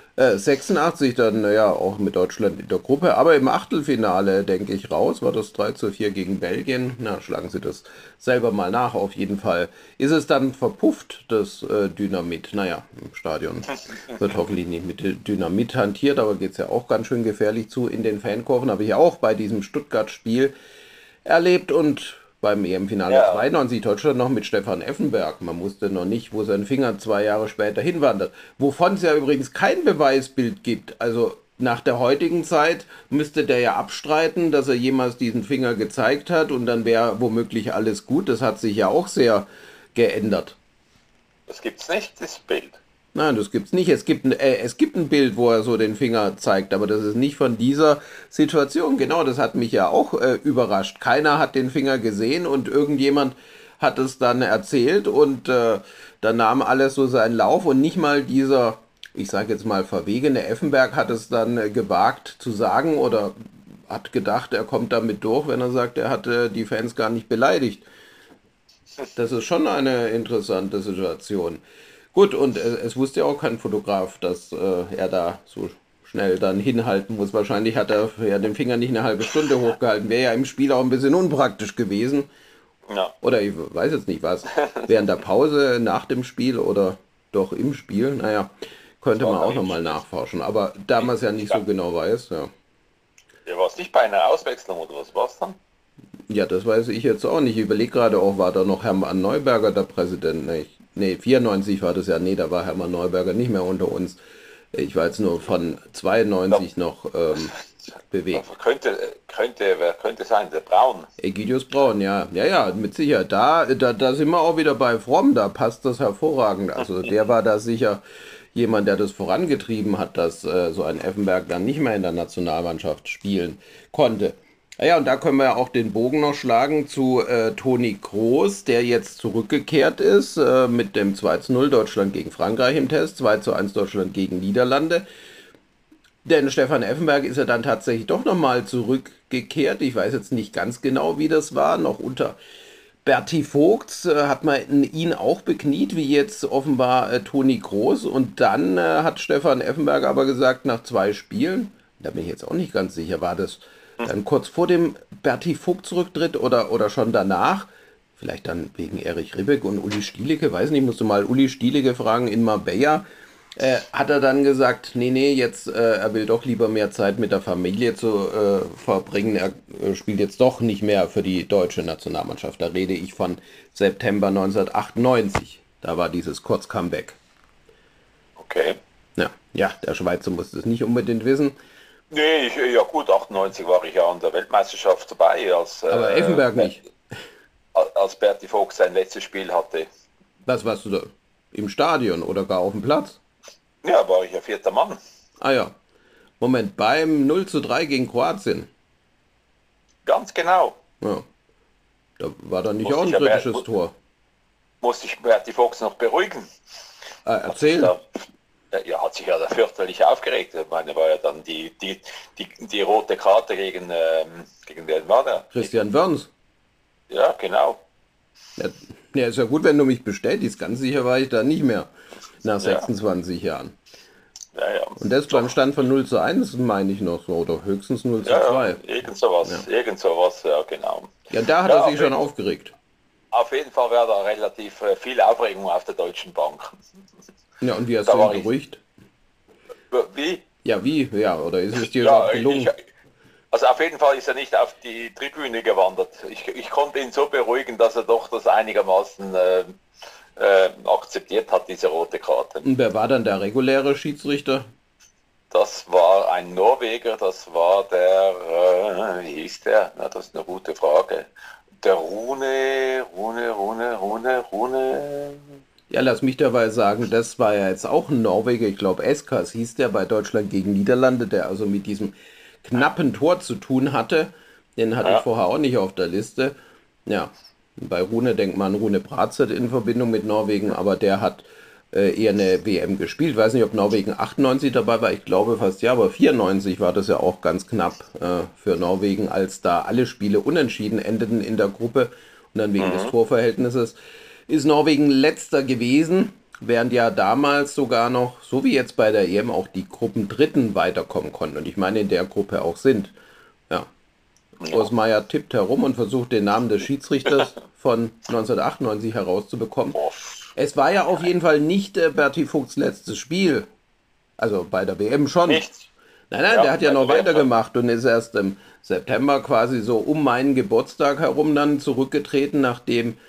86 dann auch mit Deutschland in der Gruppe, aber im Achtelfinale, denke ich, raus, war das 3:4 gegen Belgien. Na, schlagen Sie das selber mal nach, auf jeden Fall. Ist es dann verpufft, das Dynamit? Naja, im Stadion wird hoffentlich nicht mit Dynamit hantiert, aber geht es ja auch ganz schön gefährlich zu. In den Fankurven habe ich auch bei diesem Stuttgart-Spiel erlebt und beim EM-Finale 92 Deutschland noch mit Stefan Effenberg. Man wusste noch nicht, wo sein Finger 2 Jahre später hinwandert. Wovon es ja übrigens kein Beweisbild gibt. Also nach der heutigen Zeit müsste der ja abstreiten, dass er jemals diesen Finger gezeigt hat und dann wäre womöglich alles gut. Das hat sich ja auch sehr geändert. Das gibt's nicht, das Bild. Nein, das gibt's nicht. Es gibt ein Bild, wo er so den Finger zeigt, aber das ist nicht von dieser Situation. Genau, das hat mich ja auch überrascht. Keiner hat den Finger gesehen und irgendjemand hat es dann erzählt und dann nahm alles so seinen Lauf und nicht mal dieser, ich sage jetzt mal verwegene Effenberg hat es dann gewagt zu sagen oder hat gedacht, er kommt damit durch, wenn er sagt, er hatte die Fans gar nicht beleidigt. Das ist schon eine interessante Situation. Gut, und es wusste ja auch kein Fotograf, dass er da so schnell dann hinhalten muss. Wahrscheinlich hat er ja den Finger nicht eine halbe Stunde hochgehalten. Wäre ja im Spiel auch ein bisschen unpraktisch gewesen. Ja. Oder ich weiß jetzt nicht was. Während der Pause, nach dem Spiel oder doch im Spiel. Naja, könnte man auch nochmal nachforschen. Aber da man es ja nicht so genau weiß, ja. Ja, war es nicht bei einer Auswechslung oder was war es dann? Ja, das weiß ich jetzt auch nicht. Ich überlege gerade auch, war da noch Hermann Neuberger der Präsident? Nee, 94 war das ja. Nee, da war Hermann Neuberger nicht mehr unter uns. Ich war jetzt nur von 92 noch bewegt. Wer könnte sein? Der Braun. Egidius Braun, ja. Ja, ja, mit Sicherheit. Da sind wir auch wieder bei Fromm, da passt das hervorragend. Also der war da sicher jemand, der das vorangetrieben hat, dass so ein Effenberg dann nicht mehr in der Nationalmannschaft spielen konnte. Ja, und da können wir ja auch den Bogen noch schlagen zu Toni Kroos, der jetzt zurückgekehrt ist mit dem 2:0 Deutschland gegen Frankreich im Test, 2:1 Deutschland gegen Niederlande. Denn Stefan Effenberg ist ja dann tatsächlich doch nochmal zurückgekehrt. Ich weiß jetzt nicht ganz genau, wie das war. Noch unter Berti Vogts hat man ihn auch bekniet, wie jetzt offenbar Toni Kroos. Und dann hat Stefan Effenberg aber gesagt, nach 2 Spielen, da bin ich jetzt auch nicht ganz sicher, war das dann kurz vor dem Berti Vogts-Rücktritt oder schon danach? Vielleicht dann wegen Erich Ribbeck und Uli Stielike, weiß nicht, musst du mal Uli Stielike fragen in Marbella. Hat er dann gesagt, nee, jetzt er will doch lieber mehr Zeit mit der Familie zu verbringen. Er spielt jetzt doch nicht mehr für die deutsche Nationalmannschaft. Da rede ich von September 1998. Da war dieses Kurz-Comeback. Okay. Ja, der Schweizer muss das nicht unbedingt wissen. Nee, ja gut, 98 war ich ja an der Weltmeisterschaft dabei, Aber Effenberg nicht. Als Berti Vogt sein letztes Spiel hatte. Was warst du da? Im Stadion oder gar auf dem Platz? Ja, war ich ja 4. Mann. Ah ja. Moment, beim 0:3 gegen Kroatien. Ganz genau. Ja. Da war dann nicht Musste auch ein ich ja britisches Tor. Musste ich Berti Vogt noch beruhigen. Erzähl. Ja, hat sich ja da fürchterlich aufgeregt. Ich meine, war ja dann die rote Karte gegen den war der? Christian Wörns. Ja, genau. Ja, ist ja gut, wenn du mich bestätigst. Ganz sicher war ich da nicht mehr nach 26 Jahren. Ja. Und das beim Stand von 0:1 meine ich noch so, oder höchstens 0:2. Ja, irgend sowas, ja, genau. Ja, da hat er sich schon aufgeregt. Auf jeden Fall wäre da relativ viel Aufregung auf der Deutschen Bank. Ja, und wie hast du ihn beruhigt? Wie? Ja, wie? Ja, oder ist es dir überhaupt gelungen? Also auf jeden Fall ist er nicht auf die Tribüne gewandert. Ich konnte ihn so beruhigen, dass er doch das einigermaßen akzeptiert hat, diese rote Karte. Und wer war dann der reguläre Schiedsrichter? Das war ein Norweger, das war der, wie hieß der? Na, das ist eine gute Frage. Der Rune. Ja, lass mich dabei sagen, das war ja jetzt auch ein Norweger, ich glaube Eskas hieß der bei Deutschland gegen Niederlande, der also mit diesem knappen Tor zu tun hatte. Den hatte ich vorher auch nicht auf der Liste. Ja, bei Rune denkt man Rune Bratzett in Verbindung mit Norwegen, aber der hat eher eine WM gespielt. Ich weiß nicht, ob Norwegen 98 dabei war, ich glaube fast ja, aber 94 war das ja auch ganz knapp für Norwegen, als da alle Spiele unentschieden endeten in der Gruppe und dann wegen des Torverhältnisses ist Norwegen letzter gewesen, während ja damals sogar noch, so wie jetzt bei der EM, auch die Gruppendritten weiterkommen konnten. Und ich meine, in der Gruppe auch sind. Ja. Osmeyer tippt herum und versucht, den Namen des Schiedsrichters von 1998 herauszubekommen. Es war ja auf jeden Fall nicht Berti Vogts letztes Spiel. Also bei der WM schon. Nichts. Nein, der hat ja noch weitergemacht und ist erst im September quasi so um meinen Geburtstag herum dann zurückgetreten, nachdem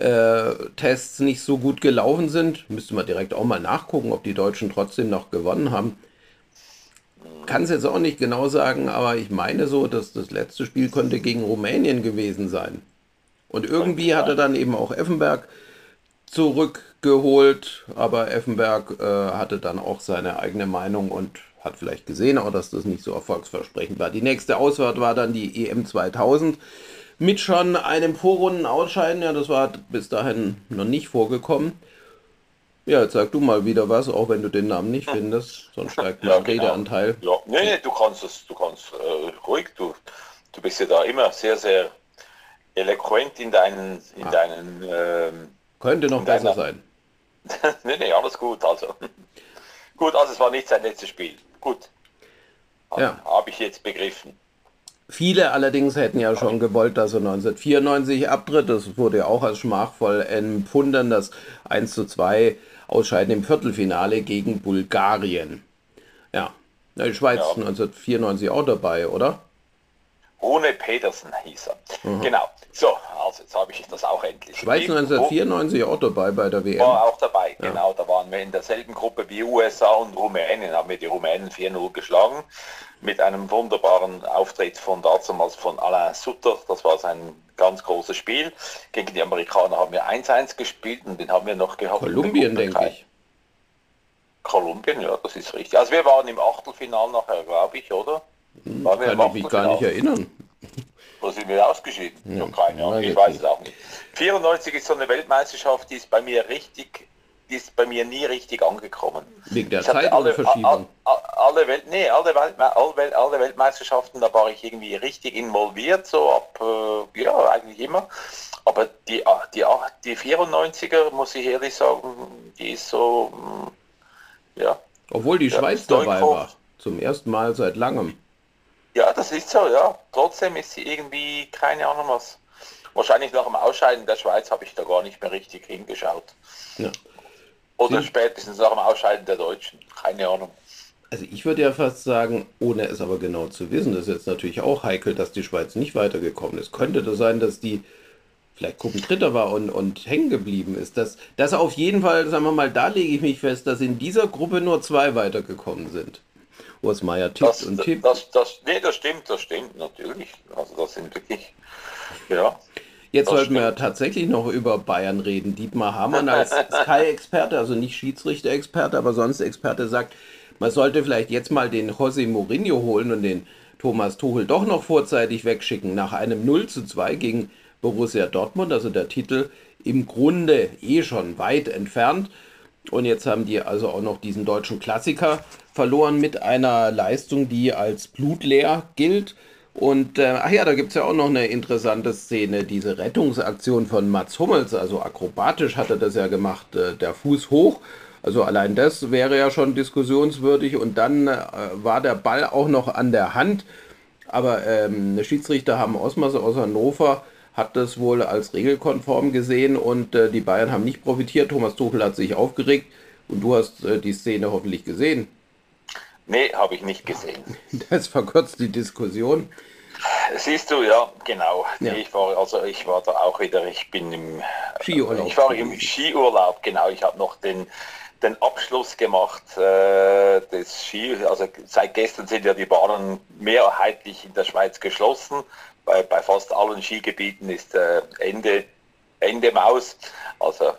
Tests nicht so gut gelaufen sind. Müsste man direkt auch mal nachgucken, ob die Deutschen trotzdem noch gewonnen haben. Kann es jetzt auch nicht genau sagen, aber ich meine so, dass das letzte Spiel könnte gegen Rumänien gewesen sein. Und irgendwie hat er dann eben auch Effenberg zurückgeholt, aber Effenberg hatte dann auch seine eigene Meinung und hat vielleicht gesehen, auch dass das nicht so erfolgsversprechend war. Die nächste Ausfahrt war dann die EM 2000. Mit schon einem Vorrunden-Ausscheiden, ja, das war bis dahin noch nicht vorgekommen. Ja, jetzt sag du mal wieder was, auch wenn du den Namen nicht findest, sonst steigt mein Redeanteil. Ja, nee, du kannst ruhig, du bist ja da immer sehr, sehr eloquent in deinen könnte noch besser sein. nee, alles gut, also. Gut, also es war nicht sein letztes Spiel. Gut. Ja. Habe ich jetzt begriffen. Viele allerdings hätten ja schon gewollt, dass er 1994 abtritt. Das wurde ja auch als schmachvoll empfunden, das 1:2 Ausscheiden im Viertelfinale gegen Bulgarien. Ja, die Schweiz 1994 auch dabei, oder? Rune Pedersen hieß er. Aha. Genau. So, also jetzt habe ich das auch endlich. Schweiz 1994 auch dabei bei der WM. War auch dabei, Ja. genau. Da waren wir in derselben Gruppe wie USA und Rumänien. Haben wir die Rumänen 4-0 geschlagen. Mit einem wunderbaren Auftritt von damals von Alain Sutter. Das war sein ganz großes Spiel. Gegen die Amerikaner haben wir 1-1 gespielt und den haben wir noch gehabt. Kolumbien, denke ich. Kolumbien, ja, das ist richtig. Also wir waren im Achtelfinale nachher, glaube ich, oder? Waren wir im Kann ich mich gar nicht Achtelfinale? erinnern. Wo sind wir ausgeschieden? Ja, Ja, keine Ahnung, weiß ich ich weiß nicht. es auch nicht. 94 ist so eine Weltmeisterschaft, die ist bei mir nie richtig angekommen. Wegen der Ich hatte Zeit oder Verschiebung? alle Weltmeisterschaften, da war ich irgendwie richtig involviert, so ab, ja, eigentlich immer. Aber die 94er, muss ich ehrlich sagen, die ist so, ja. Obwohl die Ja, Schweiz dabei Stoikov. war. Zum ersten Mal seit langem. Ja, das ist so, ja. Trotzdem ist sie irgendwie, keine Ahnung was. Wahrscheinlich nach dem Ausscheiden der Schweiz habe ich da gar nicht mehr richtig hingeschaut. Ja. Oder Sie- spätestens nach dem Ausscheiden der Deutschen. Keine Ahnung. Also ich würde ja fast sagen, ohne es aber genau zu wissen, das ist jetzt natürlich auch heikel, dass die Schweiz nicht weitergekommen ist. Könnte das sein, dass die vielleicht Gruppendritter war und hängen geblieben ist? Das auf jeden Fall, sagen wir mal, da lege ich mich fest, dass in dieser Gruppe nur zwei weitergekommen sind. Urs Meier tippt und tippt. Nee, das stimmt natürlich. Also das sind wirklich, ja. Jetzt Das sollten wir ja stimmt. tatsächlich noch über Bayern reden. Dietmar Hamann als Sky-Experte, also nicht Schiedsrichter-Experte, aber sonst Experte, sagt, man sollte vielleicht jetzt mal den José Mourinho holen und den Thomas Tuchel doch noch vorzeitig wegschicken. Nach einem 0:2 gegen Borussia Dortmund, also der Titel im Grunde eh schon weit entfernt. Und jetzt haben die also auch noch diesen deutschen Klassiker verloren mit einer Leistung, die als blutleer gilt. Und ach ja, da gibt es ja auch noch eine interessante Szene, diese Rettungsaktion von Mats Hummels, also akrobatisch hat er das ja gemacht, der Fuß hoch. Also allein das wäre ja schon diskussionswürdig und dann war der Ball auch noch an der Hand. Aber der Schiedsrichter Harm Osmers aus Hannover hat das wohl als regelkonform gesehen und die Bayern haben nicht profitiert. Thomas Tuchel hat sich aufgeregt und du hast die Szene hoffentlich gesehen. Nee, habe ich nicht gesehen. Das verkürzt die Diskussion. Siehst du, ja, genau. Ja. Nee, ich war da auch wieder, ich bin Skiurlaub. ich war im Skiurlaub, genau. Ich habe noch den Abschluss gemacht des Ski, also seit gestern sind ja die Bahnen mehrheitlich in der Schweiz geschlossen. Bei fast allen Skigebieten ist Ende Maus, also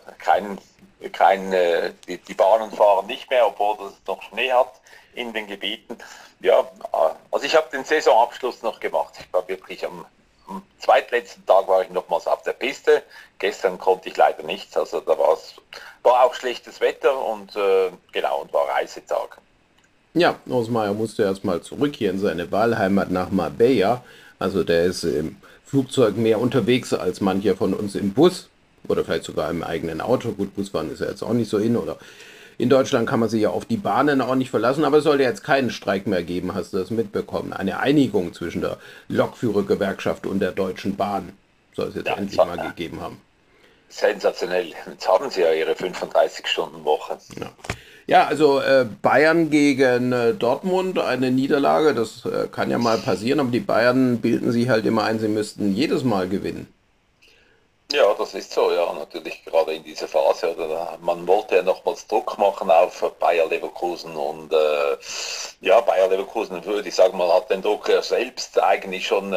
die Bahnen fahren nicht mehr, obwohl es noch Schnee hat in den Gebieten. Ja, also ich habe den Saisonabschluss noch gemacht. Ich war wirklich am zweitletzten Tag war ich nochmals auf der Piste. Gestern konnte ich leider nichts, also da war auch schlechtes Wetter und genau, und war Reisetag. Ja, Osmeier musste erstmal zurück hier in seine Wahlheimat nach Marbella. Also der ist im Flugzeug mehr unterwegs als mancher von uns im Bus oder vielleicht sogar im eigenen Auto. Gut, Busfahren ist ja jetzt auch nicht so in oder in Deutschland kann man sich ja auf die Bahnen auch nicht verlassen, aber es soll ja jetzt keinen Streik mehr geben, hast du das mitbekommen? Eine Einigung zwischen der Lokführergewerkschaft und der Deutschen Bahn soll es jetzt Ja, endlich so- mal gegeben haben. Sensationell. Jetzt haben sie ja ihre 35-Stunden-Woche. Ja, also Bayern gegen Dortmund, eine Niederlage, das kann ja mal passieren, aber die Bayern bilden sich halt immer ein, sie müssten jedes Mal gewinnen. Ja, das ist so, ja, natürlich gerade in dieser Phase. Oder man wollte ja nochmals Druck machen auf Bayer Leverkusen und ja, Bayer Leverkusen, würde ich sagen, man hat den Druck ja selbst eigentlich schon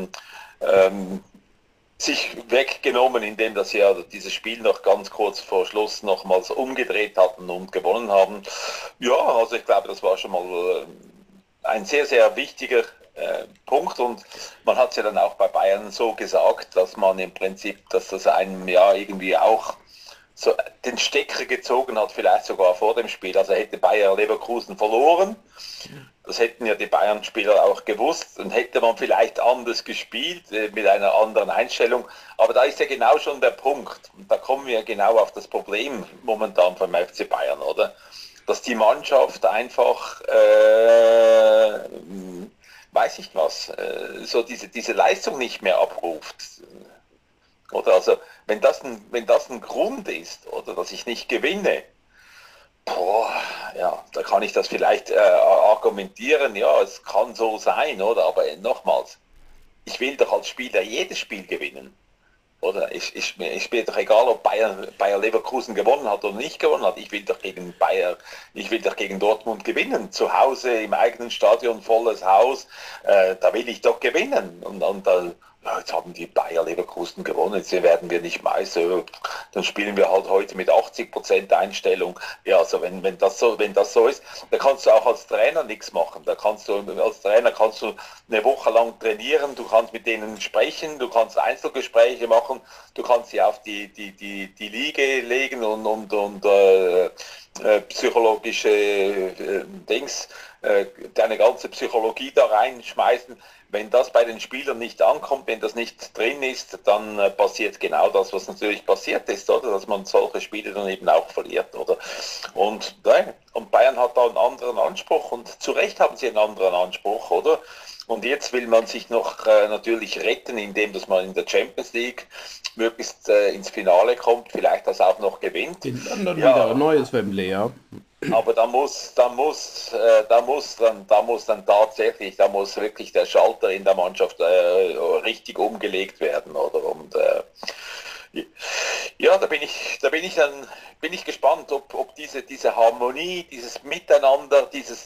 sich weggenommen, indem dass sie ja dieses Spiel noch ganz kurz vor Schluss nochmals umgedreht hatten und gewonnen haben. Ja, also ich glaube, das war schon mal ein sehr, sehr wichtiger Punkt und man hat es ja dann auch bei Bayern so gesagt, dass man im Prinzip, dass das einem ja irgendwie auch so den Stecker gezogen hat, vielleicht sogar vor dem Spiel. Also hätte Bayer Leverkusen verloren, das hätten ja die Bayern-Spieler auch gewusst und hätte man vielleicht anders gespielt, mit einer anderen Einstellung. Aber da ist ja genau schon der Punkt und da kommen wir genau auf das Problem momentan vom FC Bayern, oder? Dass die Mannschaft einfach weiß ich was, so diese Leistung nicht mehr abruft. Oder also, wenn das ein Grund ist, oder dass ich nicht gewinne, boah, ja, da kann ich das vielleicht argumentieren, ja, es kann so sein, oder? Aber nochmals, ich will doch als Spieler jedes Spiel gewinnen. Oder ich mir doch egal, ob Bayer Leverkusen gewonnen hat oder nicht gewonnen hat. Ich will doch gegen ich will doch gegen Dortmund gewinnen. Zu Hause im eigenen Stadion, volles Haus, da will ich doch gewinnen. Und ja, jetzt haben die Bayer Leverkusen gewonnen, jetzt werden wir nicht Meister. Dann spielen wir halt heute mit 80% Einstellung. Ja, also wenn das so ist, da kannst du auch als Trainer nichts machen. Als Trainer kannst du eine Woche lang trainieren, du kannst mit denen sprechen, du kannst Einzelgespräche machen, du kannst sie auf die Liege legen und psychologische deine ganze Psychologie da reinschmeißen. Wenn das bei den Spielern nicht ankommt, wenn das nicht drin ist, dann passiert genau das, was natürlich passiert ist, oder? Dass man solche Spiele dann eben auch verliert, oder? Und Bayern hat da einen anderen Anspruch und zu Recht haben sie einen anderen Anspruch, oder? Und jetzt will man sich noch natürlich retten, indem dass man in der Champions League möglichst ins Finale kommt, vielleicht das auch noch gewinnt. In London wieder ein neues Wembley, ja. Aber da muss wirklich der Schalter in der Mannschaft richtig umgelegt werden, oder? Und ja, da bin ich gespannt, ob diese Harmonie, dieses Miteinander,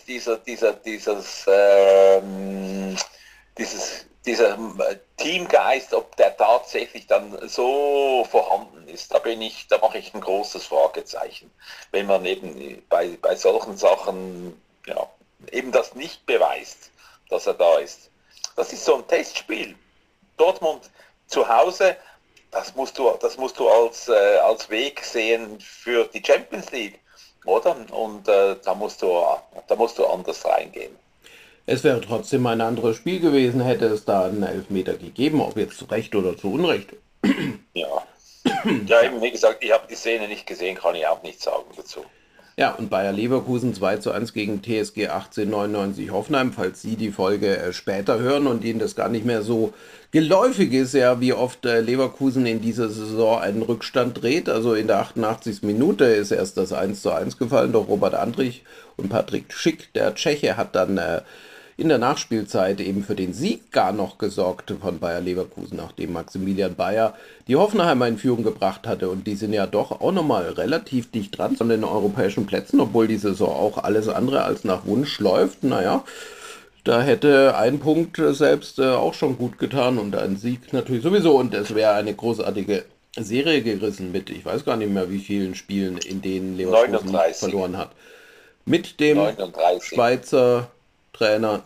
dieser Teamgeist, ob der tatsächlich dann so vorhanden ist, da mache ich ein großes Fragezeichen. Wenn man eben bei solchen Sachen ja, eben das nicht beweist, dass er da ist. Das ist so ein Testspiel. Dortmund zu Hause, das musst du als Weg sehen für die Champions League, oder? Und da musst du anders reingehen. Es wäre trotzdem ein anderes Spiel gewesen, hätte es da einen Elfmeter gegeben, ob jetzt zu Recht oder zu Unrecht. Ja. Ja, eben wie gesagt, ich habe die Szene nicht gesehen, kann ich auch nichts sagen dazu. Ja, und Bayer Leverkusen 2:1 gegen TSG 1899 Hoffenheim, falls Sie die Folge später hören und Ihnen das gar nicht mehr so geläufig ist, ja, wie oft Leverkusen in dieser Saison einen Rückstand dreht. Also in der 88. Minute ist erst das 1:1 gefallen, doch Robert Andrich und Patrick Schick, der Tscheche, hat dann in der Nachspielzeit eben für den Sieg gar noch gesorgt von Bayer Leverkusen, nachdem Maximilian Bayer die Hoffenheimer in Führung gebracht hatte. Und die sind ja doch auch nochmal relativ dicht dran an den europäischen Plätzen, obwohl die Saison auch alles andere als nach Wunsch läuft. Naja, da hätte ein Punkt selbst auch schon gut getan und ein Sieg natürlich sowieso. Und es wäre eine großartige Serie gerissen mit, ich weiß gar nicht mehr wie vielen Spielen, in denen Leverkusen nicht verloren hat. Mit dem 39. Schweizer Trainer,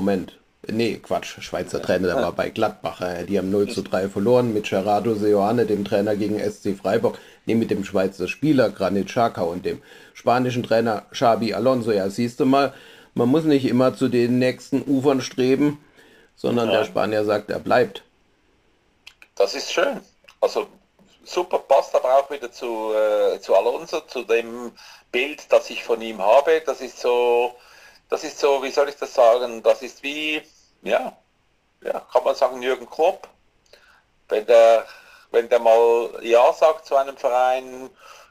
Schweizer Trainer, der war bei Gladbach. Die haben 0:3 verloren mit Gerardo Seoane, dem Trainer gegen SC Freiburg, mit dem Schweizer Spieler Granit Xhaka und dem spanischen Trainer Xabi Alonso. Ja, siehst du mal, man muss nicht immer zu den nächsten Ufern streben, sondern der Spanier sagt, er bleibt. Das ist schön. Also super, passt aber auch wieder zu Alonso, zu dem Bild, das ich von ihm habe. Das ist so, wie soll ich das sagen, das ist wie, ja, kann man sagen, Jürgen Klopp. Wenn der mal Ja sagt zu einem Verein,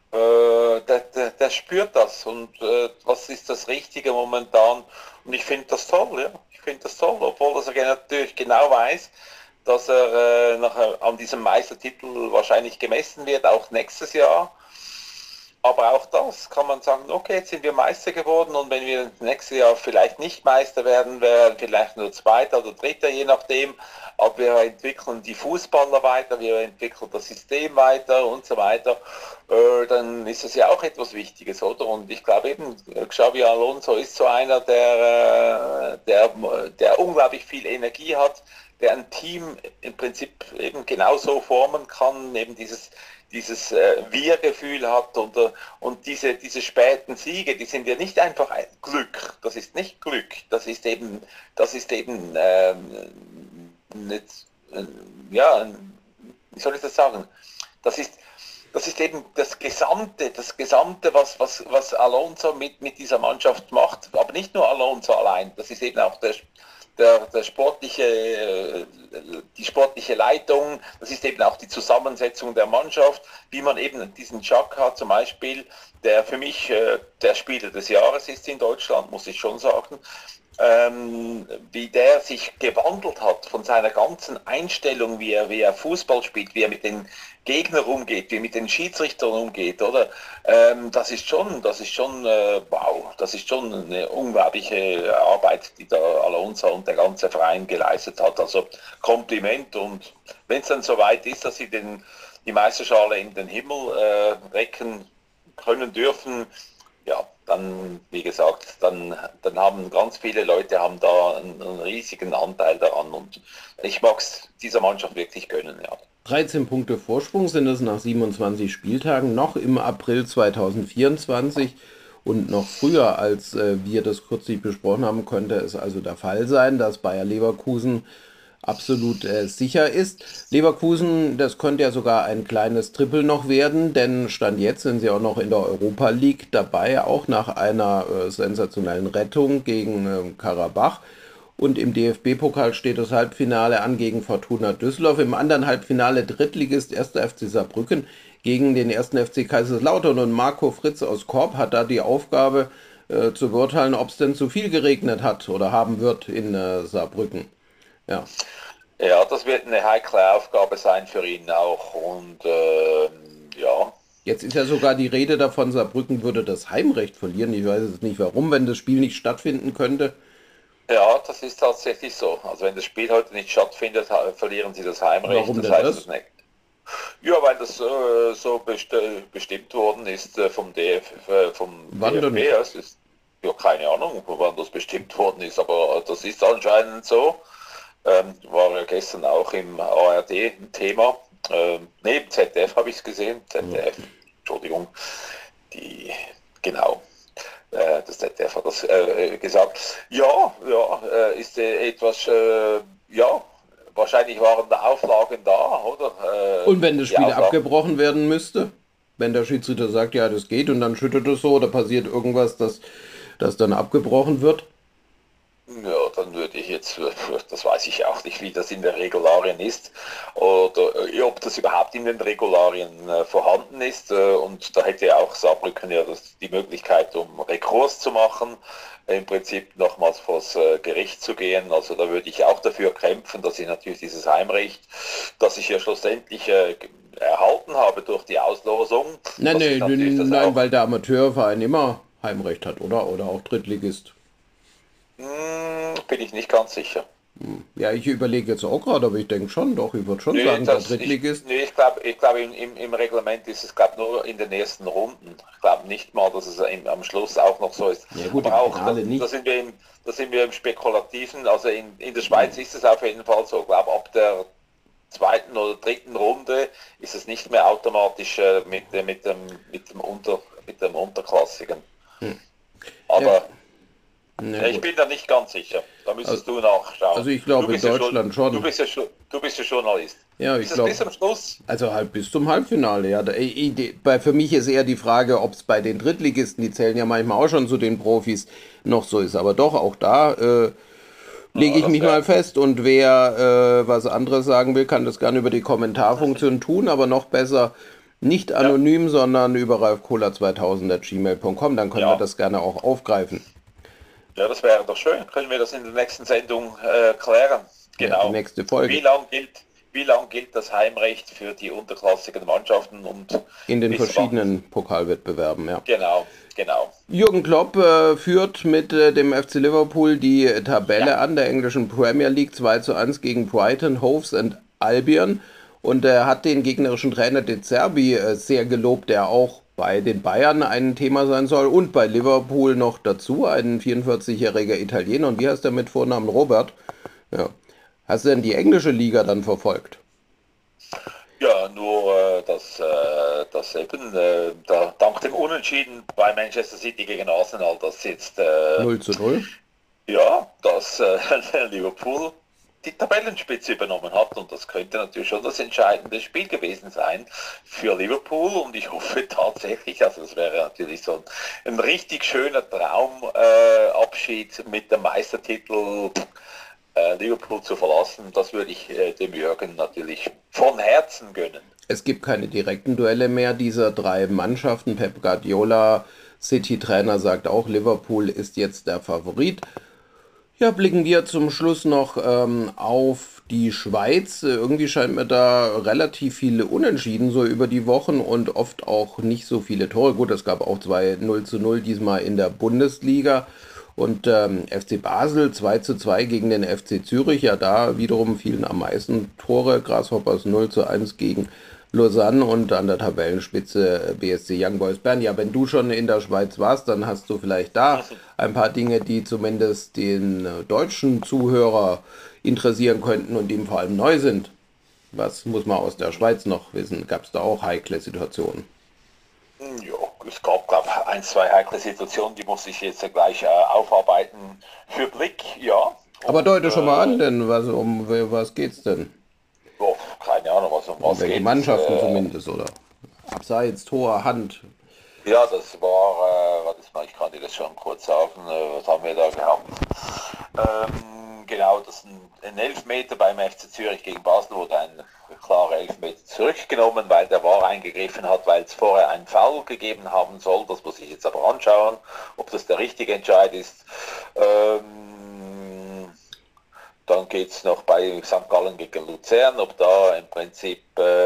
der spürt das und was ist das Richtige momentan. Und ich finde das toll, ja. Ich finde das toll, obwohl dass er natürlich genau weiß, dass er nachher an diesem Meistertitel wahrscheinlich gemessen wird, auch nächstes Jahr. Aber auch das kann man sagen, okay, jetzt sind wir Meister geworden und wenn wir nächstes Jahr vielleicht nicht Meister werden, wären vielleicht nur Zweiter oder Dritter, je nachdem. Aber wir entwickeln die Fußballer weiter, wir entwickeln das System weiter und so weiter. Dann ist das ja auch etwas Wichtiges, oder? Und ich glaube eben, Xabi Alonso ist so einer, der unglaublich viel Energie hat, der ein Team im Prinzip eben genauso formen kann, eben dieses Wir-Gefühl hat und diese späten Siege, die sind ja nicht einfach ein Glück, das ist nicht Glück, das ist eben wie soll ich das sagen, das ist eben das Gesamte, was Alonso mit dieser Mannschaft macht, aber nicht nur Alonso allein, das ist eben auch die sportliche Leitung, das ist eben auch die Zusammensetzung der Mannschaft, wie man eben diesen Xhaka zum Beispiel, der für mich der Spieler des Jahres ist in Deutschland, muss ich schon sagen, wie der sich gewandelt hat von seiner ganzen Einstellung, wie er Fußball spielt, wie er mit den Gegnern umgeht, wie er mit den Schiedsrichtern umgeht, oder? Das ist schon, wow, das ist schon eine unglaubliche Arbeit, die da Alonso und der ganze Verein geleistet hat. Also Kompliment, und wenn es dann soweit ist, dass sie die Meisterschale in den Himmel recken können dürfen, ja, dann, wie gesagt, dann haben ganz viele Leute haben da einen riesigen Anteil daran, und ich mag es dieser Mannschaft wirklich gönnen, ja. 13 Punkte Vorsprung sind es nach 27 Spieltagen, noch im April 2024 und noch früher, als wir das kürzlich besprochen haben, könnte es also der Fall sein, dass Bayer Leverkusen absolut sicher ist. Leverkusen, das könnte ja sogar ein kleines Triple noch werden, denn Stand jetzt sind sie auch noch in der Europa League dabei, auch nach einer sensationellen Rettung gegen Karabach. Und im DFB-Pokal steht das Halbfinale an gegen Fortuna Düsseldorf. Im anderen Halbfinale Drittligist 1. FC Saarbrücken gegen den 1. FC Kaiserslautern. Und Marco Fritz aus Korb hat da die Aufgabe zu beurteilen, ob es denn zu viel geregnet hat oder haben wird in Saarbrücken. Ja. Ja, das wird eine heikle Aufgabe sein für ihn auch, und ja. Jetzt ist ja sogar die Rede davon, Saarbrücken würde das Heimrecht verlieren. Ich weiß jetzt nicht warum, wenn das Spiel nicht stattfinden könnte. Ja, das ist tatsächlich so. Also wenn das Spiel heute nicht stattfindet, verlieren sie das Heimrecht. Warum das denn heißt, das? das nicht. Ja, weil das so bestimmt worden ist vom Wann denn? DFB. Ja, es ist ja keine Ahnung, wann das bestimmt worden ist, aber das ist anscheinend so. War ja gestern auch im ARD ein Thema. Nee, im ZDF habe ich es gesehen. ZDF, Entschuldigung. Die, genau. Das ZDF hat das gesagt. Ja, ist etwas, ja, wahrscheinlich waren da Auflagen da, oder? Und wenn das Die Spiel Auflagen. abgebrochen werden müsste? Wenn der Schiedsrichter sagt, ja, das geht und dann schüttet es so oder passiert irgendwas, das dann abgebrochen wird? Ja, dann würde ich jetzt, das weiß ich auch nicht, wie das in den Regularien ist, oder ob das überhaupt in den Regularien vorhanden ist. Und da hätte ja auch Saarbrücken ja die Möglichkeit, um Rekurs zu machen, im Prinzip nochmals vors Gericht zu gehen. Also da würde ich auch dafür kämpfen, dass ich natürlich dieses Heimrecht, das ich ja schlussendlich erhalten habe durch die Auslosung, Nein, dass ich natürlich das auch, weil der Amateurverein immer Heimrecht hat, oder? Oder auch Drittligist. bin ich nicht ganz sicher. Ja, ich überlege jetzt auch gerade, aber ich denke schon, doch, ich würde schon Nee, sagen, der Drittligist. ich glaub, im Reglement ist es glaub, nur in den ersten Runden. Ich glaube nicht mal, dass es am Schluss auch noch so ist. Ja gut, Aber im auch, Finale nicht. da sind wir im Spekulativen. Also in der Schweiz ist es auf jeden Fall so. Ich glaube, ab der zweiten oder dritten Runde ist es nicht mehr automatisch mit dem Unterklassigen. Aber Ja, na ich gut. bin da nicht ganz sicher. Da müsstest du nachschauen. Also ich glaube Du in bist ja Deutschland schon. Du bist ja Journalist. Ja, ich Ist es glaube. bis zum Schluss? Also halt bis zum Halbfinale, ja. Für mich ist eher die Frage, ob es bei den Drittligisten, die zählen ja manchmal auch schon zu den Profis, noch so ist. Aber doch, auch da lege ich Das mich wär, mal fest. Und wer was anderes sagen will, kann das gerne über die Kommentarfunktion tun, aber noch besser nicht ja, anonym, sondern über ralfkohler2000@gmail.com. Dann können wir ja. das gerne auch aufgreifen. Ja, das wäre doch schön. Können wir das in der nächsten Sendung klären? Ja, die Genau. nächste Wie Folge. lang gilt, wie lang gilt das Heimrecht für die unterklassigen Mannschaften, und In den bis wann? verschiedenen Pokalwettbewerben, ja. Genau. Jürgen Klopp führt mit dem FC Liverpool die Tabelle Ja, an der englischen Premier League 2:1 gegen Brighton, Hove and Albion. Und er hat den gegnerischen Trainer De Zerbi sehr gelobt, der auch bei den Bayern ein Thema sein soll und bei Liverpool noch dazu, ein 44-jähriger Italiener. Und wie heißt er mit Vornamen? Robert? Ja. Hast du denn die englische Liga dann verfolgt? ja, nur dass eben dank dem Unentschieden bei Manchester City gegen Arsenal, dass jetzt 0:0. ja, dass Liverpool die Tabellenspitze übernommen hat, und das könnte natürlich schon das entscheidende Spiel gewesen sein für Liverpool, und ich hoffe tatsächlich, also das wäre natürlich so ein richtig schöner Traumabschied mit dem Meistertitel Liverpool zu verlassen. Das würde ich dem Jürgen natürlich von Herzen gönnen. Es gibt keine direkten Duelle mehr dieser drei Mannschaften. Pep Guardiola, City-Trainer, sagt auch, Liverpool ist jetzt der Favorit. Ja, blicken wir zum Schluss noch auf die Schweiz. Irgendwie scheint mir da relativ viele Unentschieden so über die Wochen und oft auch nicht so viele Tore. Gut, es gab auch zwei 0:0 diesmal in der Bundesliga. Und FC Basel 2:2 gegen den FC Zürich. Ja, da wiederum fielen am meisten Tore. Grasshoppers 0:1 gegen Lausanne und an der Tabellenspitze BSC Young Boys Bern. Ja, wenn du schon in der Schweiz warst, dann hast du vielleicht da ein paar Dinge, die zumindest den deutschen Zuhörer interessieren könnten und die ihm vor allem neu sind. Was muss man aus der Schweiz noch wissen? Gab es da auch heikle Situationen? Ja, es gab, glaube ich, ein, zwei heikle Situationen, die muss ich jetzt gleich aufarbeiten für Blick, ja. Aber Und, deute schon mal an, denn um was geht's denn? oh, keine Ahnung, um Um was welche geht. Mannschaften zumindest, oder? Abseits, Tor, Hand. Ja, das war, warte mal, ich kann dir das schon kurz sagen, was haben wir da gehabt? Genau, das ist ein Elfmeter beim FC Zürich gegen Basel, wurde ein klarer Elfmeter zurückgenommen, weil der VAR eingegriffen hat, weil es vorher einen Foul gegeben haben soll. Das muss ich jetzt aber anschauen, ob das der richtige Entscheid ist. Dann geht es noch bei St. Gallen gegen Luzern, ob da im Prinzip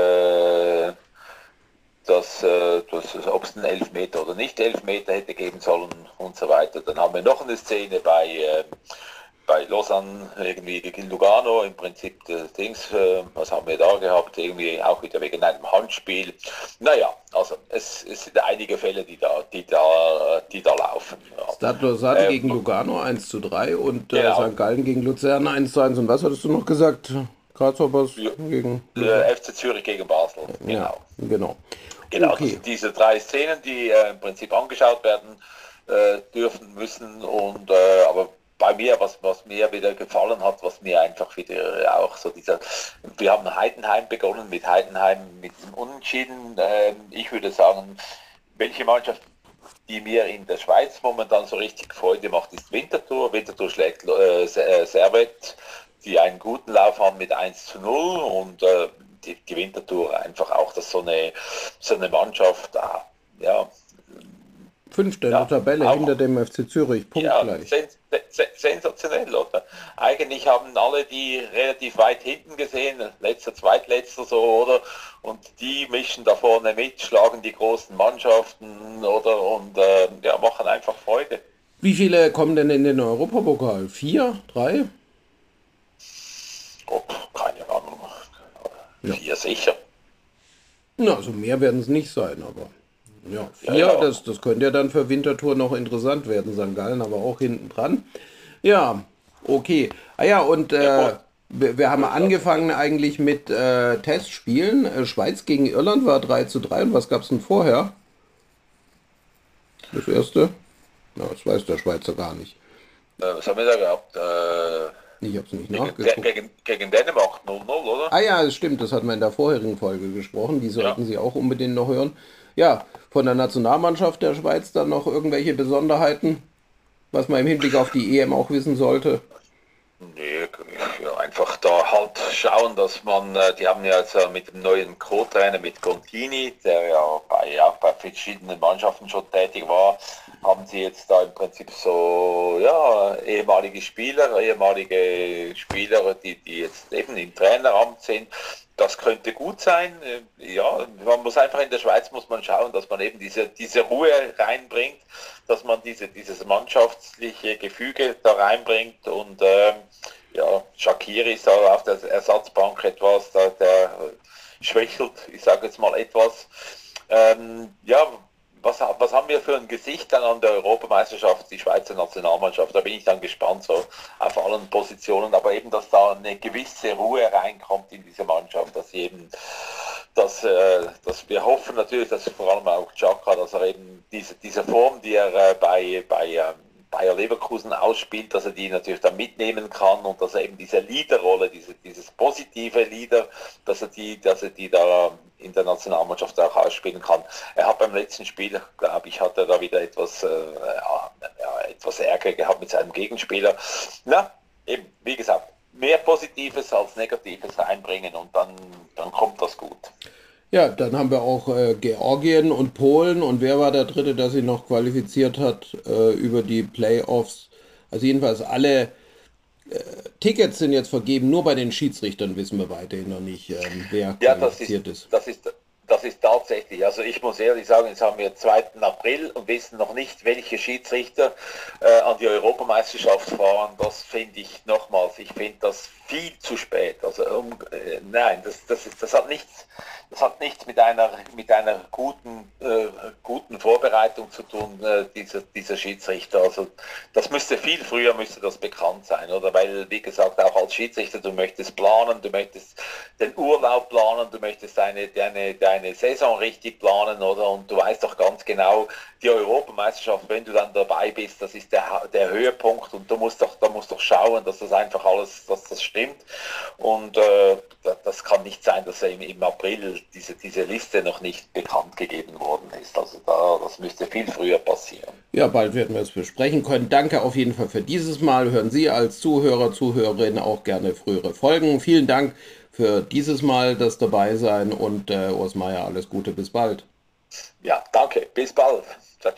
ob es einen Elfmeter oder nicht Elfmeter hätte geben sollen und so weiter. Dann haben wir noch eine Szene bei Lausanne irgendwie gegen Lugano, im Prinzip das Dings, was haben wir da gehabt, irgendwie auch wieder wegen einem Handspiel. Naja, also es sind einige Fälle, die da laufen. Ja. Stade Lausanne gegen Lugano 1:3 und Genau. St. Gallen gegen Luzern 1:1. Und was hattest du noch gesagt? Grasshoppers Ja, gegen Luzern? FC Zürich gegen Basel, Ja, genau. genau. Genau, das Okay. sind diese drei Szenen, die im Prinzip angeschaut werden dürfen müssen. Und aber bei mir, was mir wieder gefallen hat, was mir einfach wieder auch so wir haben Heidenheim begonnen mit Heidenheim mit diesem Unentschieden. Ich würde sagen, welche Mannschaft, die mir in der Schweiz momentan so richtig Freude macht, ist Winterthur. Winterthur schlägt Servette, die einen guten Lauf haben mit 1:0 und die Winterthur einfach auch, dass so eine Mannschaft, ja, Fünfte in der ja, Tabelle auch, hinter dem FC Zürich, ja, punktgleich. sensationell, oder? Eigentlich haben alle die relativ weit hinten gesehen, letzter, zweitletzter so, oder? Und die mischen da vorne mit, schlagen die großen Mannschaften, oder? Und ja, machen einfach Freude. Wie viele kommen denn in den Europapokal? Vier? Drei? Oh, keine Ahnung. Ja. 4 sicher. Na, also mehr werden es nicht sein, aber ja, Ja, vier, ja. das könnte ja dann für Winterthur noch interessant werden, St. Gallen, aber auch hinten dran. Ja, okay. Ah ja, und Ja, gut. wir haben angefangen eigentlich mit Testspielen. Schweiz gegen Irland war 3:3. Und was gab es denn vorher? Das erste? Na, das weiß der Schweizer gar nicht. Was haben wir da gehabt? Ich habe es nicht Gegen, nachgeguckt. gegen Dänemark 0:0, oder? Ah ja, es stimmt, das hatten wir in der vorherigen Folge gesprochen. Die Ja. sollten Sie auch unbedingt noch hören. Ja, von der Nationalmannschaft der Schweiz dann noch irgendwelche Besonderheiten, was man im Hinblick auf die EM auch wissen sollte. Nee, ja, einfach da halt schauen, dass man, die haben ja jetzt mit dem neuen Co-Trainer, mit Contini, der ja auch bei verschiedenen Mannschaften schon tätig war, haben sie jetzt da im Prinzip so, ja, ehemalige Spieler, die jetzt eben im Traineramt sind. Das könnte gut sein. Ja, man muss einfach in der Schweiz muss man schauen, dass man eben diese Ruhe reinbringt, dass man dieses mannschaftliche Gefüge da reinbringt und ja, Shaqiri ist da auf der Ersatzbank etwas, der schwächelt, ich sage jetzt mal etwas. Ja, was haben wir für ein Gesicht dann an der Europameisterschaft, die Schweizer Nationalmannschaft? Da bin ich dann gespannt, so auf allen Positionen, aber eben, dass da eine gewisse Ruhe reinkommt in diese Mannschaft, dass eben, dass wir hoffen natürlich, dass vor allem auch Xhaka, dass er eben diese Form, die er bei Bayer Leverkusen ausspielt, dass er die natürlich dann mitnehmen kann und dass er eben diese Leaderrolle, dieses positive Leader, dass er die da in der Nationalmannschaft auch ausspielen kann. Er hat beim letzten Spiel, glaube ich, hat er da wieder etwas Ärger gehabt mit seinem Gegenspieler. Na, eben, wie gesagt, mehr Positives als Negatives reinbringen und dann kommt das gut. Ja, dann haben wir auch Georgien und Polen. Und wer war der Dritte, der sich noch qualifiziert hat über die Playoffs? Also jedenfalls alle Tickets sind jetzt vergeben, nur bei den Schiedsrichtern wissen wir weiterhin noch nicht, wer Ja, qualifiziert ist. das ist tatsächlich, also ich muss ehrlich sagen, jetzt haben wir 2. April und wissen noch nicht, welche Schiedsrichter an die Europameisterschaft fahren. Das finde ich nochmals, ich finde das viel zu spät. Also nein, das hat nichts mit einer guten Vorbereitung zu tun, dieser Schiedsrichter. Also das müsste das bekannt sein, oder? Weil, wie gesagt, auch als Schiedsrichter, du möchtest planen, du möchtest den Urlaub planen, du möchtest deine Saison richtig planen, oder? Und du weißt doch ganz genau, die Europameisterschaft, wenn du dann dabei bist, das ist der Höhepunkt, und da musst doch schauen, dass das einfach alles, dass das stimmt. Und das kann nicht sein, dass im April diese Liste noch nicht bekannt gegeben worden ist. Also das müsste viel früher passieren. Ja, bald werden wir es besprechen können. Danke auf jeden Fall für dieses Mal. Hören Sie als Zuhörer, Zuhörerin auch gerne frühere Folgen. Vielen Dank für dieses Mal das Dabeisein und Urs Meier, alles Gute, bis bald. Ja, danke, bis bald. Ciao.